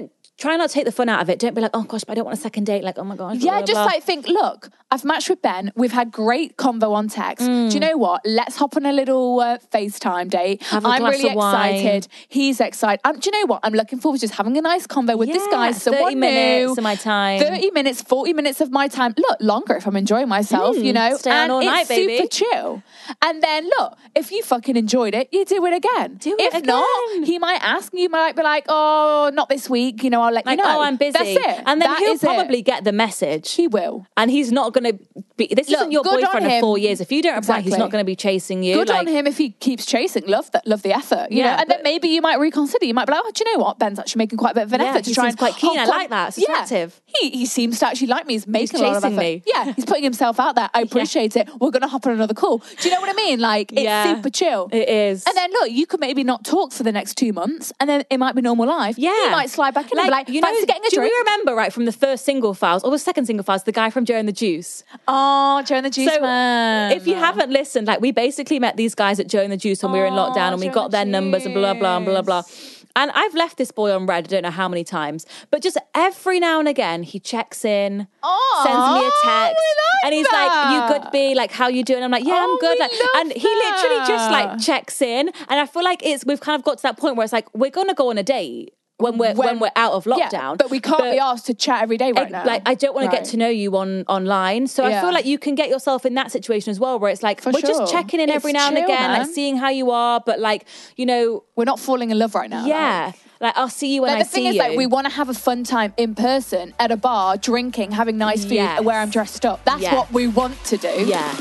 S5: try not to take the fun out of it. Don't be like, oh gosh, but I don't want a second date. Like, oh my gosh.
S4: Yeah,
S5: blah,
S4: just
S5: blah.
S4: like think, look, I've matched with Ben. We've had great convo on text. Do you know what? Let's hop on a little FaceTime date.
S5: Have a
S4: I'm
S5: glass
S4: really
S5: of wine.
S4: excited. He's excited. Do you know what? I'm looking forward to just having a nice convo with this guy.
S5: 30 minutes of my time.
S4: 30 minutes, 40 minutes of my time. Look, longer if I'm enjoying myself, you know.
S5: Stay on all
S4: it's
S5: night, baby.
S4: super chill. And then look, if you fucking enjoyed it, you do it again. If not, he might ask, you might be like, oh, not this week, you know, I'll let you know.
S5: Oh, I'm busy.
S4: That's it.
S5: And then
S4: That
S5: he'll
S4: is it.
S5: probably get the message.
S4: He will.
S5: And he's not going to be, this
S4: Look,
S5: isn't your
S4: good
S5: boyfriend
S4: on
S5: of 4
S4: him.
S5: years. If you don't reply, he's
S4: Exactly.
S5: not going to be chasing you.
S4: Good on him if he keeps chasing. Love the effort, you know. And then maybe you might reconsider. You might be like, oh, do you know what? Ben's actually making quite a bit of an effort to
S5: he
S4: try
S5: seems
S4: and
S5: quite keen. I
S4: hop on-
S5: like that. It's
S4: Yeah.
S5: attractive.
S4: He seems to actually like me. He's making a lot of
S5: chasing
S4: effort.
S5: me.
S4: Yeah, he's putting himself out there. I appreciate it. We're going to hop on another call. Do you know what I mean? Like, it's super chill.
S5: It is.
S4: And then look, you could maybe not talk for the next 2 months, and then it might be normal life.
S5: Yeah.
S4: He might slide back in and be like,
S5: you know,
S4: fancy getting a
S5: do
S4: drink?
S5: we remember, right, from the first single files, or the second single files, the guy from Joe and the Juice?
S4: Oh, Joe and the Juice Man.
S5: If you haven't listened, like, we basically met these guys at Joe and the Juice when we were in lockdown, and we
S4: Joe
S5: got
S4: and
S5: their
S4: the
S5: numbers and blah, blah, blah, blah. And I've left this boy on red, I don't know how many times, but just every now and again, he checks in, sends me a text, and he's like, you good, B? Like, how you doing? I'm like, yeah, I'm good. Like, and he literally just like checks in, and I feel like we've kind of got to that point where it's like, we're going to go on a date when we're out of lockdown.
S4: Yeah, but we can't be asked to chat every day right now.
S5: Like, I don't want to get to know you online. So I feel like you can get yourself in that situation as well, where it's like, we're just checking in every now and again, like seeing how you are, but like, you know,
S4: we're not falling in love right now.
S5: Yeah. Like, I'll see you when I see you.
S4: The thing is, like, we want to have a fun time in person at a bar, drinking, having nice food, where I'm dressed up. That's what we want to do.
S5: Yeah.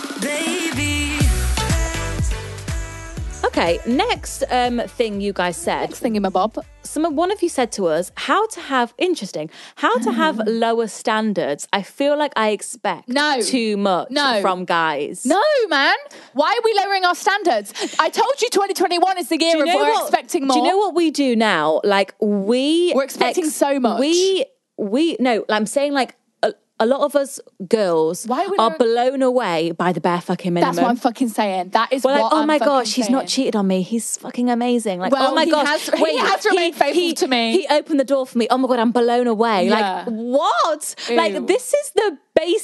S5: Okay, next thing you guys said.
S4: Next thingamabob.
S5: One of you said to us, how to have lower standards. I feel like I expect too much from guys.
S4: No, man. Why are we lowering our standards? I told you 2021 is the year of we're expecting more.
S5: Do you know what we do now? Like, we're
S4: expecting so much.
S5: I'm saying, like, a lot of us girls are blown away by the bare fucking minimum.
S4: That's what I'm fucking saying. That is
S5: we're
S4: what
S5: like, oh
S4: I'm
S5: my
S4: fucking
S5: gosh, he's
S4: saying.
S5: not cheated on me. He's fucking amazing. Like,
S4: Well,
S5: oh my
S4: he
S5: gosh,
S4: he has remained faithful to me.
S5: He opened the door for me. Oh my God, I'm blown away.
S4: Yeah.
S5: Like, what?
S4: Ew.
S5: Like, this is the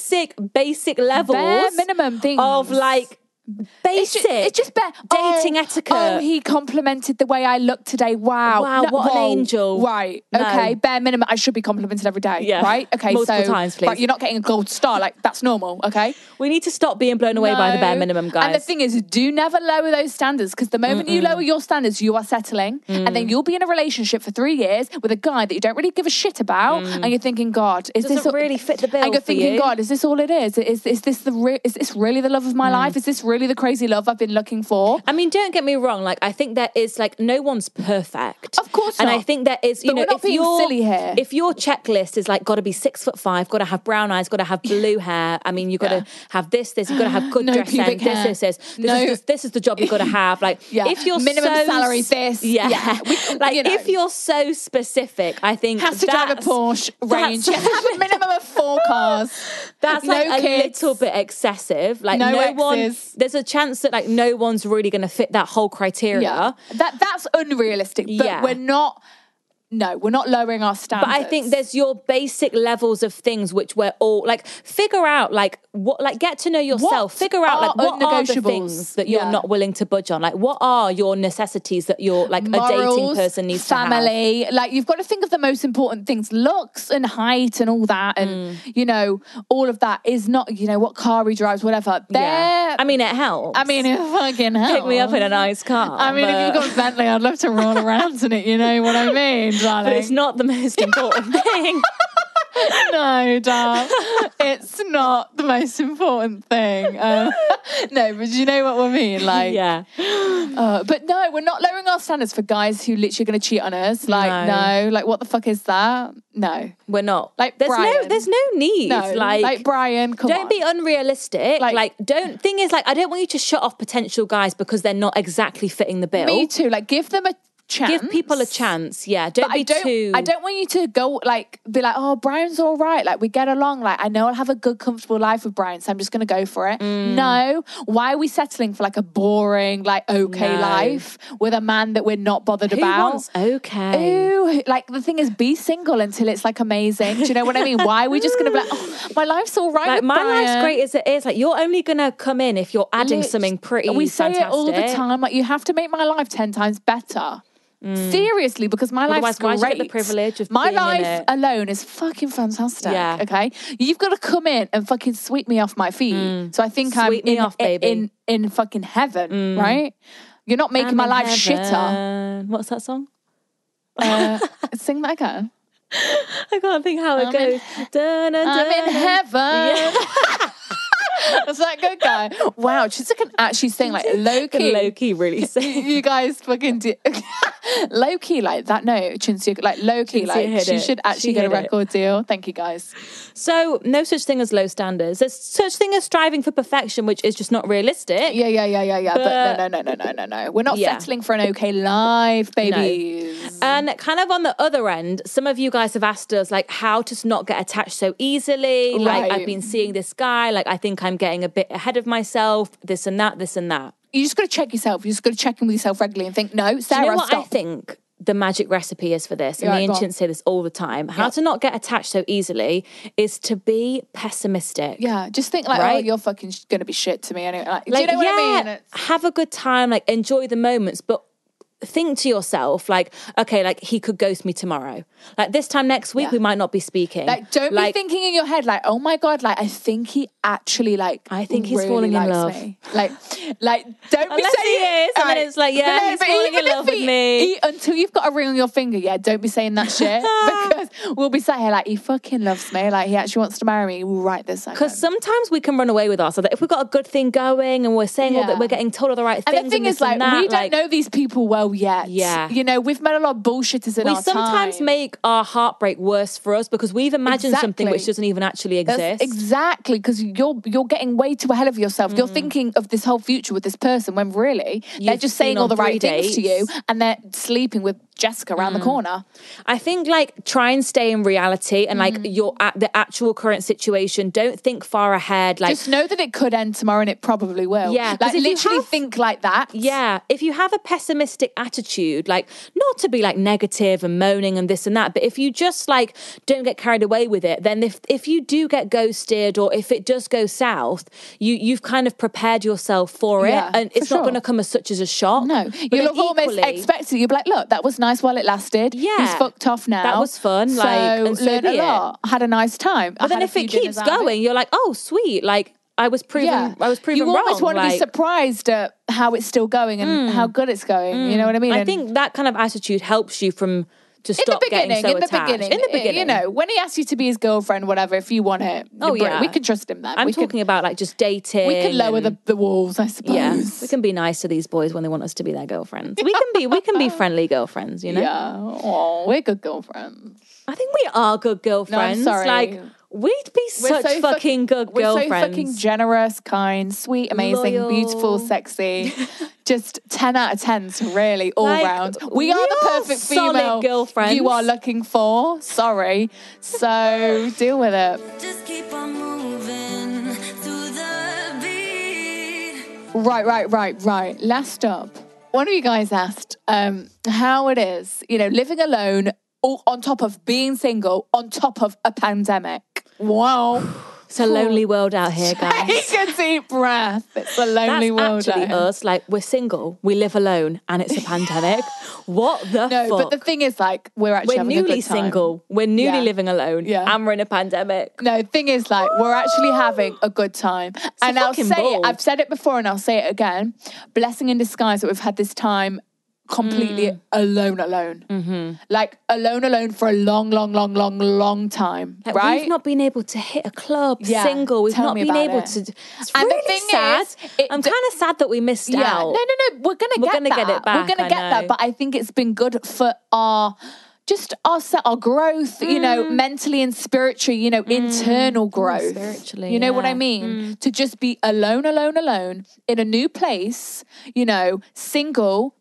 S5: basic levels.
S4: Bare minimum things.
S5: Of like, basic.
S4: It's just bare
S5: dating etiquette.
S4: Oh, he complimented the way I look today. Wow.
S5: Wow, what an angel.
S4: Right.
S5: No.
S4: Okay. Bare minimum. I should be complimented every day.
S5: Yeah.
S4: Right. Okay.
S5: Multiple times, please.
S4: Right, you're not getting a gold star. Like, that's normal. Okay.
S5: We need to stop being blown away by the bare minimum, guys.
S4: And the thing is, do never lower those standards, because the moment you lower your standards, you are settling, and then you'll be in a relationship for 3 years with a guy that you don't really give a shit about, and you're thinking, God, is
S5: Doesn't
S4: this
S5: really fit the bill?
S4: And you're
S5: for
S4: thinking,
S5: you?
S4: God, is this all it is? Is this really the love of my life? Is this really the crazy love I've been looking for?
S5: I mean, don't get me wrong. Like, I think there is, like, no one's perfect.
S4: Of course
S5: and
S4: not.
S5: I think there is, you
S4: But
S5: know,
S4: we're not
S5: if
S4: being
S5: you're
S4: silly here.
S5: If your checklist is like, got to be 6'5", got to have brown eyes, got to have blue hair. I mean, you got to have this. You've got to have good
S4: No
S5: dress
S4: pubic
S5: sense.
S4: hair.
S5: This is the job you've got to have. Like, if you're
S4: minimum
S5: so,
S4: salary, this.
S5: Yeah. Like,
S4: you know.
S5: if you're so specific, I think
S4: Has to drive a Porsche range.
S5: that's-
S4: Have a minimum of 4 cars.
S5: That's
S4: No
S5: like a
S4: kids.
S5: little bit excessive. Like,
S4: No
S5: no one.
S4: exes.
S5: There's a chance that, like, no one's really going to fit that whole criteria.
S4: Yeah. That's unrealistic. But
S5: Yeah.
S4: we're not lowering our standards.
S5: But I think there's your basic levels of things which we're all like, figure out like what, like, get to know yourself. Figure out like what are the things that you're not willing to budge on. Like, what are your necessities that you're like
S4: Morals,
S5: a dating person needs
S4: family. Like, you've got to think of the most important things, looks and height and all that, and you know, all of that is not, you know, what car he drives, whatever.
S5: Yeah. I mean, it helps.
S4: I mean, it fucking helps.
S5: Pick me up in a nice car.
S4: I mean, if you've got a Bentley, I'd love to roll around in it. You know what I mean, darling?
S5: But it's not the most important thing.
S4: No, darling. It's not the most important thing. No, but you know what I mean? Like,
S5: yeah.
S4: But no, we're not lowering our standards for guys who literally are going to cheat on us. Like, no. Like, what the fuck is that? No.
S5: We're not.
S4: Like,
S5: there's
S4: Brian.
S5: no need.
S4: No, like Brian, come
S5: don't
S4: on.
S5: be unrealistic. Like, don't. Thing is, like, I don't want you to shut off potential guys because they're not exactly fitting the bill.
S4: Me too. Like, give them chance.
S5: Give people a chance. Yeah. Don't be too.
S4: I don't want you to go be like, oh, Brian's all right. Like, we get along. Like, I know I'll have a good, comfortable life with Brian, so I'm just going to go for it. No. Why are we settling for like a boring, like, okay life with a man that we're not bothered
S5: Who
S4: about?
S5: wants okay?
S4: Ooh, like, the thing is, be single until it's like amazing. Do you know what I mean? Why are we just going to be like, oh, my life's all right
S5: Like,
S4: with
S5: my
S4: Brian.
S5: life's great as it is. Like, you're only going to come in if you're adding something pretty
S4: We say
S5: fantastic.
S4: it all the time. Like, you have to make my life 10 times better. Seriously, because my life's
S5: Otherwise,
S4: great.
S5: why do you get the privilege of
S4: my
S5: being in
S4: life
S5: it?
S4: alone is fucking fantastic.
S5: Yeah.
S4: Okay, you've got to come in and fucking sweep me off my feet. So I think
S5: Sweep me off, baby.
S4: in fucking heaven, right? You're not making my life shitter.
S5: What's that song?
S4: Sing that again.
S5: I can't think how it goes.
S4: I'm in heaven. That's that good guy. Wow, Chintzia can actually sing like low key.
S5: Low key, really sing.
S4: You guys fucking do. Low key like that. No, Chintzia, like low key, like she should actually get a record deal. Thank you, guys.
S5: So, no such thing as low standards. There's such thing as striving for perfection, which is just not realistic.
S4: Yeah. But no. We're not settling for an okay life, babies.
S5: No. And kind of on the other end, some of you guys have asked us like how to not get attached so easily.
S4: Right.
S5: Like, I've been seeing this guy, like, I think I'm getting a bit ahead of myself, this and that.
S4: You just got to check yourself. You just got to check in with yourself regularly and think, no, Sarah,
S5: Do you know what
S4: stop.
S5: I think the magic recipe is for this? And
S4: Yeah,
S5: the
S4: go on.
S5: ancients say this all the time. How to not get attached so easily is to be pessimistic.
S4: Yeah, just think like,
S5: Right?
S4: oh, you're fucking going to be shit to me anyway. Like, do
S5: Like,
S4: you know what I mean?
S5: have a good time, like, enjoy the moments, but think to yourself, like, okay, like, he could ghost me tomorrow. Like, this time next week, we might not be speaking.
S4: Like, don't be thinking in your head, like, oh my God, like, I think he actually, like,
S5: I think he's
S4: really
S5: falling in
S4: likes
S5: love.
S4: Me. Like, don't be
S5: Unless
S4: saying
S5: he is, and then
S4: Right.
S5: it's like, yeah,
S4: But
S5: he's
S4: but
S5: falling in
S4: even
S5: love
S4: if
S5: with me.
S4: Until you've got a ring on your finger, don't be saying that shit. Because we'll be sat here like, he fucking loves me. Like, he actually wants to marry me right this second.
S5: Because sometimes we can run away with ourselves. Like, if we've got a good thing going and we're saying all that, we're getting told all the right things.
S4: And the thing
S5: this
S4: is, like,
S5: and that,
S4: we don't know these people well yet.
S5: Yeah.
S4: You know, we've met a lot of bullshitters in
S5: we
S4: our
S5: sometimes
S4: time.
S5: make our heartbreak worse for us because we've imagined something which doesn't even actually exist.
S4: That's exactly, because you're getting way too ahead of yourself. You're thinking of this whole future with this person when really they're
S5: You've
S4: just saying
S5: been
S4: all
S5: on
S4: the right
S5: 3
S4: things to you,
S5: dates.
S4: and they're sleeping with Jessica around the corner.
S5: I think, like, try and stay in reality and like you're at the actual current situation. Don't think far ahead. Like,
S4: Just know that it could end tomorrow, and it probably will.
S5: Yeah, 'cause
S4: like
S5: if you
S4: literally
S5: have-
S4: think like that.
S5: yeah, if you have a pessimistic attitude, like, not to be like negative and moaning and this and that, but if you just like don't get carried away with it, then if you do get ghosted or if it does go south, you've kind of prepared yourself for it,
S4: Yeah,
S5: and it's
S4: for
S5: not
S4: sure.
S5: going to come as such as a shock.
S4: No,
S5: But
S4: you'll
S5: then
S4: have almost
S5: equally-
S4: expected it. You'll be like, look, that was nice while it lasted.
S5: Yeah.
S4: He's fucked off now.
S5: That was fun,
S4: So,
S5: like, and so
S4: learned
S5: be
S4: a
S5: it.
S4: lot. Had a nice time.
S5: But then if it keeps going, you're like, oh, sweet, like, I was proven
S4: you
S5: wrong.
S4: always want to be
S5: like-
S4: surprised at how it's still going and how good it's going. You know what I mean?
S5: I
S4: And
S5: think that kind of attitude helps you to stop getting so attached. In the beginning,
S4: you know, when he asks you to be his girlfriend, whatever, if you want it, we can trust him then.
S5: I'm talking about like just dating.
S4: We can lower the walls, I suppose.
S5: Yeah, we can be nice to these boys when they want us to be their girlfriends. We can be friendly girlfriends, you know.
S4: Yeah, oh, we're good girlfriends.
S5: I think we are good girlfriends.
S4: No, I'm sorry.
S5: Like, we'd be such fucking good girlfriends.
S4: We're so fucking generous, kind, sweet, amazing,
S5: Loyal.
S4: beautiful, sexy. Just 10 out of 10s, really, all
S5: Like,
S4: round.
S5: we
S4: We are the
S5: are
S4: perfect
S5: solid
S4: female
S5: girlfriends.
S4: you are looking for. Sorry. So deal with it.
S3: Just keep on moving through the beat.
S4: Right. Last up, one of you guys asked how it is, living alone, all on top of being single, on top of a pandemic. Wow.
S5: It's a lonely world out here, guys.
S4: Take a deep breath. It's a lonely world.
S5: That's actually
S4: out here.
S5: us. Like, we're single, we live alone, and it's a pandemic. What the
S4: No,
S5: fuck?
S4: but the thing is, like, we're actually
S5: We're
S4: having a
S5: newly
S4: good time.
S5: single. We're newly
S4: Yeah.
S5: living alone.
S4: Yeah.
S5: And we're in a pandemic.
S4: No, the thing is, like, we're actually having a good time. And I'll
S5: fucking
S4: say
S5: ball.
S4: it. I've said it before and I'll say it again. Blessing in disguise that we've had this time completely alone. Mm-hmm. Like, alone for a long time.
S5: Like,
S4: right?
S5: We've not been able to hit a club
S4: Yeah,
S5: single. We've
S4: tell
S5: not
S4: me
S5: been
S4: about
S5: able
S4: it.
S5: to. It's
S4: And the
S5: really
S4: thing
S5: sad.
S4: is,
S5: I'm kind of sad that we missed
S4: Yeah,
S5: out.
S4: no. We're gonna get
S5: it back,
S4: We're gonna
S5: I
S4: get that.
S5: know.
S4: But I think it's been good for our growth, mentally and spiritually, internal growth.
S5: Spiritually,
S4: you know what I
S5: yeah.
S4: mean? To just be alone in a new place, single,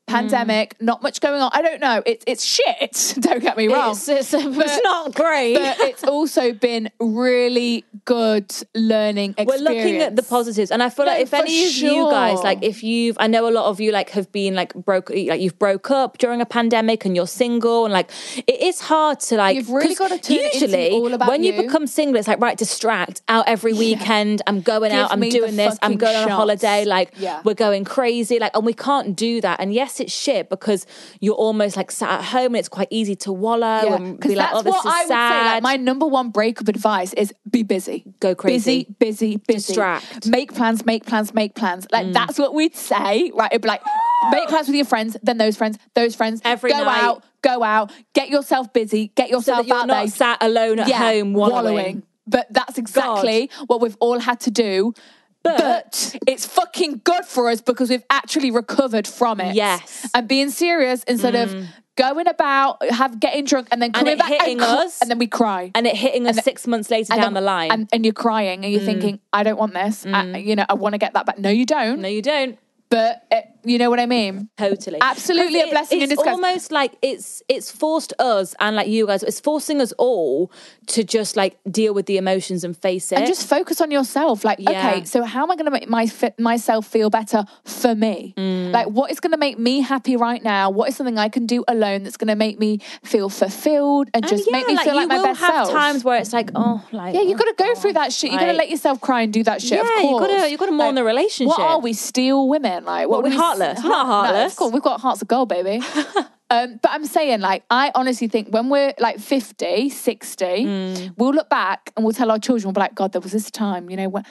S4: pandemic, not much going on. I don't know. It's shit. Don't get me wrong.
S5: It's not great.
S4: But it's also been really good learning experience.
S5: We're looking at the positives, and I feel like if any of you guys, like I know a lot of you like have been like you've broke up during a pandemic and you're single, and like it is hard to like. You've
S4: really got to turn it into all about
S5: when you become single, it's like right, distract out every weekend. I'm going out. I'm doing this. I'm going on a holiday. Like we're going crazy. Like, and we can't do that. And yes, it's shit because you're almost like sat at home and it's quite easy to wallow and be like, oh, this is sad.
S4: Would say, like, my number one breakup advice is be busy.
S5: Go crazy.
S4: Busy.
S5: Distract.
S4: Make plans. Like that's what we'd say, right? It'd be like, make plans with your friends, then those friends.
S5: Every night.
S4: Go out, get yourself busy, get yourself
S5: so that
S4: out
S5: you're
S4: there.
S5: Not sat alone at home wallowing.
S4: But that's exactly what we've all had to do. But it's fucking good for us because we've actually recovered from it.
S5: Yes.
S4: And being serious instead of going about, getting drunk and then coming back
S5: hitting us.
S4: And then we cry.
S5: And it hitting us 6 months later down the line.
S4: And you're crying and you're thinking, I don't want this. I want to get that back. No, you don't.
S5: No, you don't.
S4: But you know what I mean?
S5: Totally.
S4: Absolutely a blessing in disguise.
S5: It's almost like it's forced us and like you guys, it's forcing us all to just like deal with the emotions and face it.
S4: And just focus on yourself. Like, okay, so how am I going to make myself feel better for me? Like, what is going to make me happy right now? What is something I can do alone that's going to make me feel fulfilled and just make me feel like my best self?
S5: You will have times where it's like,
S4: you've got to go through that shit. You've got to let yourself cry and do that shit, of course.
S5: You've got to mourn the relationship.
S4: What are we, steel women? Like,
S5: what are we heartless? We're not heartless.
S4: No, of course, we've got hearts of gold, baby. But I'm saying, like, I honestly think when we're like 50, 60, we'll look back and we'll tell our children, we'll be like, God, there was this time,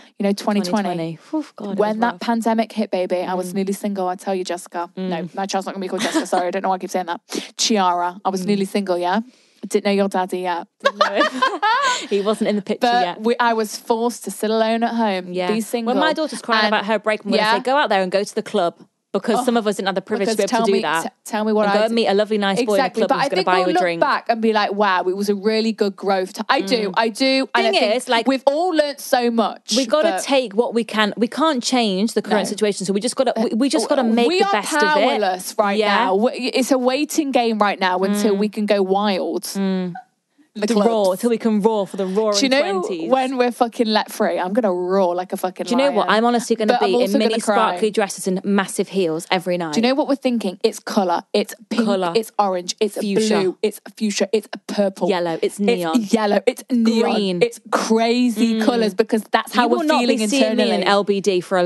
S4: 2020.
S5: Oof, God,
S4: when that pandemic hit, baby, I was nearly single. I tell you, Jessica. No, my child's not going to be called Jessica. Sorry, I don't know why I keep saying that. Chiara. I was nearly single, yeah? I didn't know your daddy yet.
S5: He wasn't in the picture yet.
S4: I was forced to sit alone at home, be single.
S5: When my daughter's crying about her break, I'm going to say, go out there and go to the club. Because some of us didn't have the privilege to be able to do that.
S4: Tell me what
S5: and go and meet a lovely, nice boy in a club who's going to buy you a drink.
S4: But I think we'll look back and be like, wow, it was a really good growth. I do.
S5: Thing is, like,
S4: we've all learnt so much.
S5: We've got to take what we can. We can't change the current situation, so we just got to. We just got to make the best of it.
S4: We are powerless right now. It's a waiting game right now until we can go wild.
S5: Till we can roar for the roaring 20s.
S4: Do you know when we're fucking let free, I'm going to roar like a fucking lion.
S5: Do you know what? I'm honestly going to be in mini sparkly dresses and massive heels every night.
S4: Do you know what we're thinking? It's colour. It's pink. It's orange. It's
S5: fuchsia.
S4: Blue. It's fuchsia. It's purple.
S5: Yellow. It's neon.
S4: It's yellow. It's neon.
S5: Green.
S4: It's crazy colours because that's how we're feeling internally. You will not be seeing me
S5: in LBD for a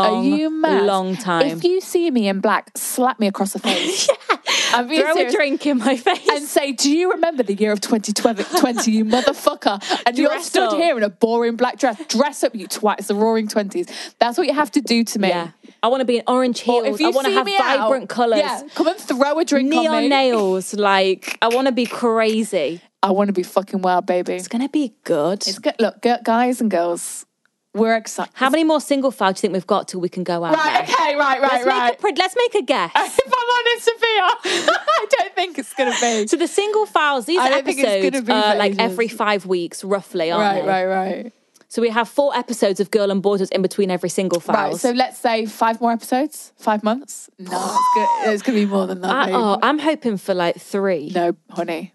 S5: long time.
S4: If you see me in black, slap me across the face.
S5: Throw a drink in my face.
S4: And say, do you remember the year of 2020, you motherfucker? And you're stood here in a boring black dress. Dress up, you twat. It's the roaring 20s. That's what you have to do to me.
S5: Yeah. I want to be in orange heels. I want to have vibrant colours.
S4: Yeah, come and throw a drink on me.
S5: Neon nails. Like, I want to be crazy.
S4: I want to be fucking wild, baby.
S5: It's going to be good.
S4: It's good. Look, guys and girls, we're excited.
S5: How many more single files do you think we've got till we can go out
S4: Right,
S5: there?
S4: okay, right.
S5: Let's make a guess.
S4: If I'm honest, Sophia, I don't think it's going to be.
S5: So the single files, these episodes are like every 5 weeks, roughly, aren't they?
S4: Right.
S5: So we have 4 episodes of Girl and Borders in between every single file.
S4: Right, so let's say 5 more episodes, 5 months. No, it's going to be more than that.
S5: I'm hoping for like 3.
S4: No, honey.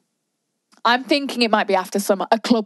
S4: I'm thinking it might be after summer. A club.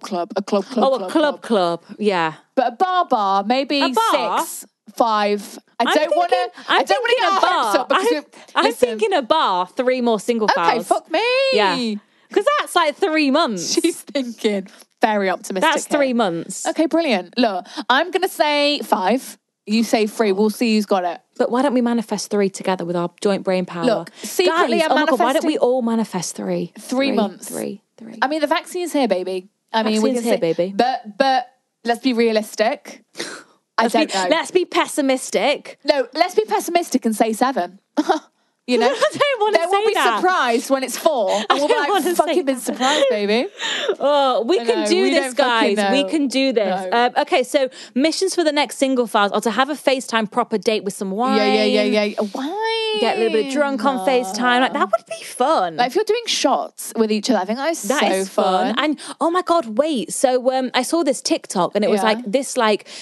S5: Oh, a club. Yeah.
S4: But a bar, maybe 6, 5. I don't want to get our hopes up because
S5: I'm thinking a bar, 3 more single files.
S4: Okay, fuck me.
S5: Yeah. Because that's like 3 months.
S4: She's thinking very optimistic.
S5: That's 3 months.
S4: Okay, brilliant. Look, I'm going to say 5. You say 3. We'll see who's got it.
S5: But why don't we manifest 3 together with our joint brain power?
S4: Look, secretly
S5: Guys,
S4: I'm manifesting.
S5: Why don't we all manifest 3?
S4: 3 months.
S5: 3.
S4: I mean, the vaccine's here, baby.
S5: Vaccine's here, baby.
S4: But let's be realistic. I don't know.
S5: Let's be pessimistic.
S4: No, let's be pessimistic and say 7. You know,
S5: I don't want to say that.
S4: Then we'll be surprised when it's 4, and we'll be like, "Fucking been surprised, baby."
S5: Oh, we can do this, guys. We can do this.
S4: No.
S5: Okay, so missions for the next single files are to have a FaceTime proper date with some wine.
S4: Yeah. Wine.
S5: Get a little bit of drunk on FaceTime. Like that would be fun.
S4: Like if you're doing shots with each other, I think that is fun.
S5: And oh my God, wait. So I saw this TikTok, and it was like this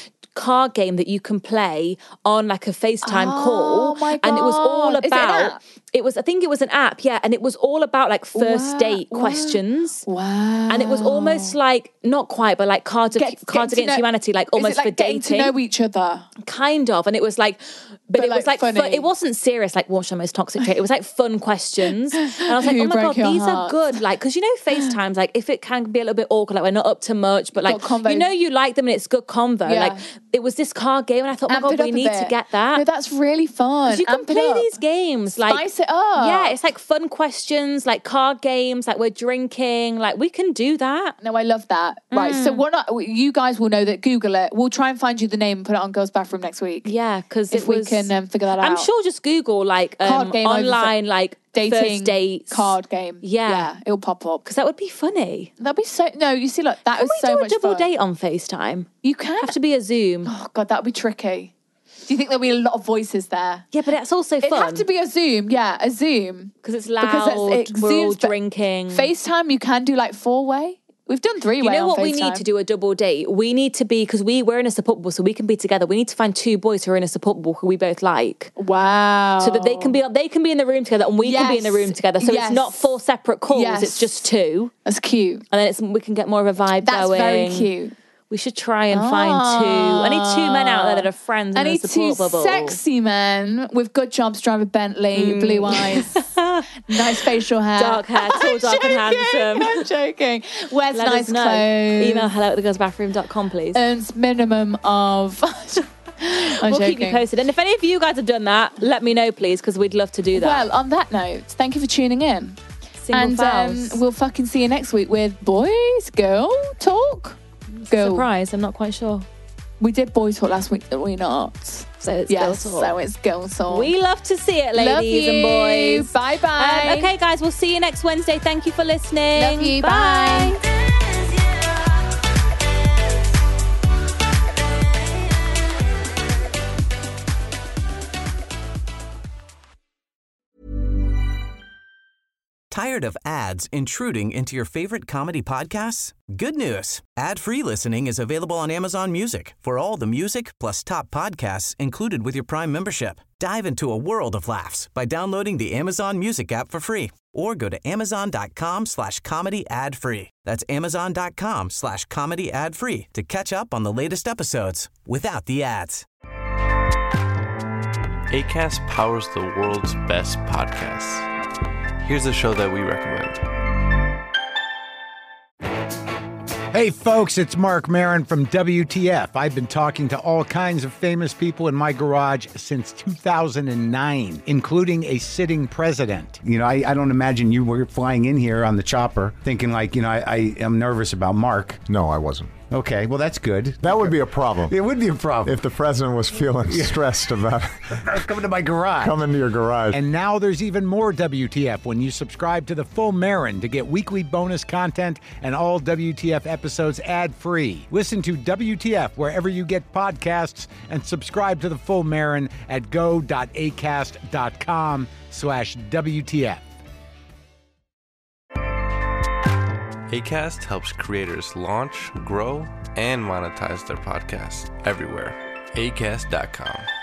S5: card game that you can play on like a FaceTime call.
S4: My God.
S5: And it was all about I think it was an app, yeah, and it was all about like first date questions.
S4: Wow.
S5: And it was almost like, not quite, but like Cards Against Humanity, like almost
S4: like
S5: for dating.
S4: Getting to know each other.
S5: Kind of. And it was like, but it was like
S4: funny.
S5: it wasn't serious, like what's your most toxic trait? It was like fun questions. And I was like, oh my God, these are good. Like, because you know, FaceTimes, like if it can be a little bit awkward, like we're not up to much, but like, you know, you like them and it's good convo.
S4: Yeah.
S5: Like it was this card game and I thought, oh my God, we need to get that.
S4: No, that's really fun.
S5: You can play these games. Like,
S4: spice it up.
S5: Yeah, it's like fun questions, like card games, like we're drinking. Like we can do that.
S4: No, I love that. Right, so you guys will know that. Google it. We'll try and find you the name and put it on Girls' Bathroom next week.
S5: Yeah, because
S4: if we can figure that out.
S5: I'm sure just Google like
S4: card game
S5: online like
S4: dating
S5: first dates
S4: card game. Yeah, it'll pop up
S5: because that would be funny.
S4: That'd be so. No, you see, look, that
S5: can
S4: was so much
S5: fun. Can we do a double
S4: fun.
S5: date on FaceTime?
S4: You can.
S5: Have to be a Zoom.
S4: Oh God, that'd be tricky. Do you think there'll be a lot of voices there?
S5: Yeah, but it's also fun.
S4: It'd have to be a Zoom. Yeah, a Zoom
S5: because it's loud. We're all drinking.
S4: FaceTime, you can do like 4-way. We've done 3-way.
S5: You know what
S4: on
S5: we
S4: FaceTime.
S5: need to do a double date? We need to be, because we're in a support bubble, so we can be together. We need to find 2 boys who are in a support bubble who we both like.
S4: Wow.
S5: So that they can be in the room together and we can be in the room together. So it's not 4 separate calls, it's just 2.
S4: That's cute.
S5: And then we can get more of a vibe going.
S4: That's very cute.
S5: We should try and find 2. I need 2 men out there that are friends in a support bubble.
S4: I need 2 sexy men with good jobs, drive a Bentley, blue eyes, nice facial hair.
S5: Dark hair, tall, dark and handsome.
S4: I'm joking. Wears
S5: Let
S4: nice
S5: us know.
S4: clothes.
S5: Email hello@thegirlsbathroom.com, please.
S4: Earns minimum of...
S5: We'll keep you posted. And if any of you guys have done that, let me know, please, because we'd love to do that.
S4: Well, on that note, thank you for tuning in. We'll fucking see you next week with Boys Girl Talk.
S5: Surprise, I'm not quite sure.
S4: We did Boys Talk last week, did we not?
S5: So it's Girl Talk.
S4: So it's Girl Talk.
S5: We love to see it, ladies and boys.
S4: Bye-bye.
S5: Okay, guys, we'll see you next Wednesday. Thank you for listening.
S4: Love you. Bye.
S10: Tired of ads intruding into your favorite comedy podcasts? Good news. Ad-free listening is available on Amazon Music for all the music plus top podcasts included with your Prime membership. Dive into a world of laughs by downloading the Amazon Music app for free or go to amazon.com/comedy ad-free. That's amazon.com/comedy ad-free to catch up on the latest episodes without the ads.
S11: Acast powers the world's best podcasts. Here's a show that we recommend.
S12: Hey folks, it's Mark Maron from WTF. I've been talking to all kinds of famous people in my garage since 2009, including a sitting president. You know, I don't imagine you were flying in here on the chopper thinking like, you know, I am nervous about Mark.
S13: No, I wasn't.
S12: Okay, well, that's good.
S13: That would be a problem.
S12: It would be a problem.
S13: If the president was feeling stressed about
S12: coming to my garage.
S13: Coming to your garage.
S12: And now there's even more WTF when you subscribe to The Full Marin to get weekly bonus content and all WTF episodes ad-free. Listen to WTF wherever you get podcasts and subscribe to The Full Marin at go.acast.com/WTF.
S11: Acast helps creators launch, grow, and monetize their podcasts everywhere. Acast.com.